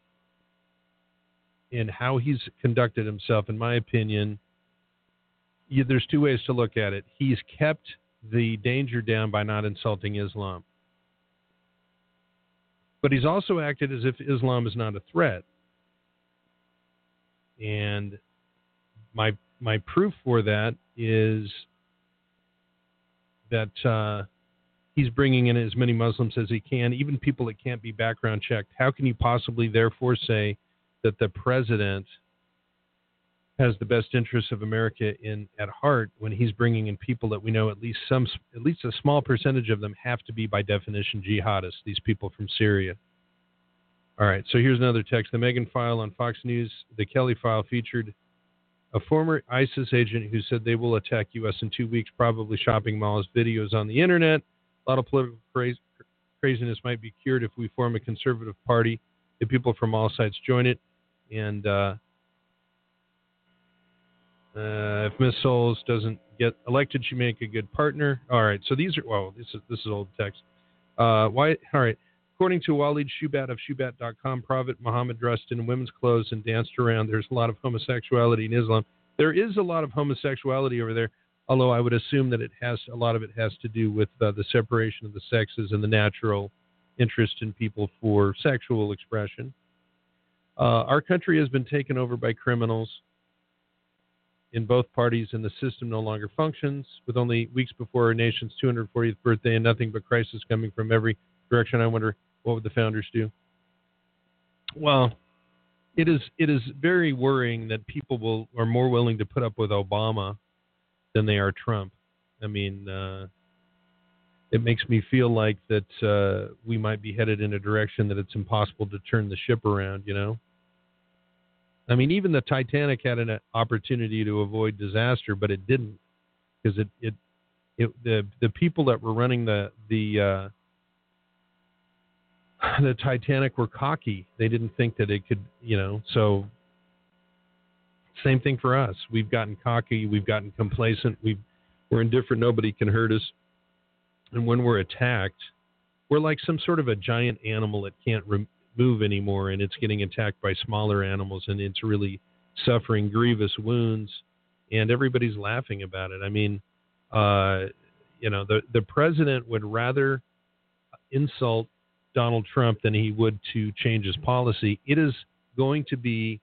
and how he's conducted himself, in my opinion, yeah, there's two ways to look at it. He's kept the danger down by not insulting Islam. But he's also acted as if Islam is not a threat. And my my proof for that is that uh, he's bringing in as many Muslims as he can, even people that can't be background checked. How can you possibly therefore say that the president has the best interests of America in at heart when he's bringing in people that we know at least some, at least a small percentage of them have to be by definition jihadists, these people from Syria. All right, so here's another text. The Megyn file on Fox News, the Kelly file featured a former ISIS agent who said they will attack U S in two weeks, probably shopping malls, videos on the internet. A lot of political craz- craziness might be cured if we form a conservative party. The people from all sides join it. And uh, uh, if Miss Souls doesn't get elected, she may make a good partner. All right, so these are, well, this is this is old text. Uh, why? All right. According to Waleed Shubat of Shubat dot com, Prophet Muhammad dressed in women's clothes and danced around. There's a lot of homosexuality in Islam. There is a lot of homosexuality over there, although I would assume that it has a lot of it has to do with uh, the separation of the sexes and the natural interest in people for sexual expression. Uh, our country has been taken over by criminals in both parties, and the system no longer functions. With only weeks before our nation's two hundred fortieth birthday and nothing but crisis coming from every direction, I wonder, what would the founders do? Well, it is it is very worrying that people will are more willing to put up with Obama than they are Trump. I mean, uh, it makes me feel like that uh, we might be headed in a direction that it's impossible to turn the ship around, you know? I mean, even the Titanic had an opportunity to avoid disaster, but it didn't, because it, it, it the the people that were running the the uh, the Titanic were cocky. They didn't think that it could, you know. So same thing for us. We've gotten cocky. We've gotten complacent. We've we're indifferent. Nobody can hurt us. And when we're attacked, we're like some sort of a giant animal that can't re- move anymore, and it's getting attacked by smaller animals, and it's really suffering grievous wounds, and everybody's laughing about it. I mean, uh, you know, the, the president would rather insult Donald Trump than he would to change his policy. It is going to be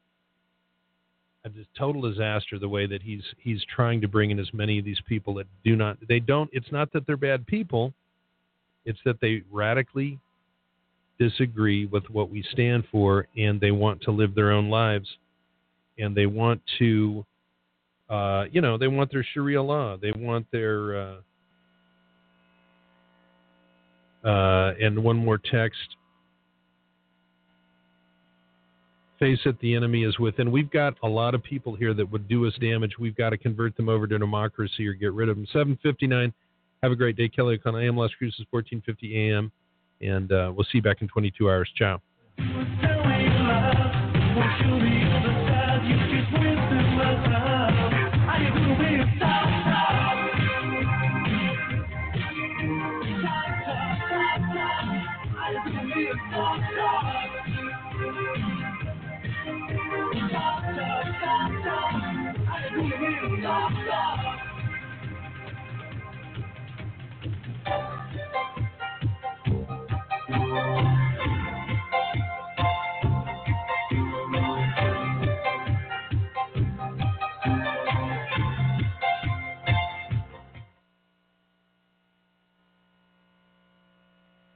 a total disaster the way that he's he's trying to bring in as many of these people that do not, they don't, it's not that they're bad people, it's that they radically disagree with what we stand for, and they want to live their own lives, and they want to, uh, you know, they want their Sharia law, they want their, uh, uh, and one more text, face it, the enemy is within. We've got a lot of people here that would do us damage. We've got to convert them over to democracy or get rid of them. seven fifty-nine. Have a great day. Kelly O'Connell, A M Las Cruces, fourteen fifty A M. And uh, we'll see you back in twenty-two hours. Ciao. Stop, stop.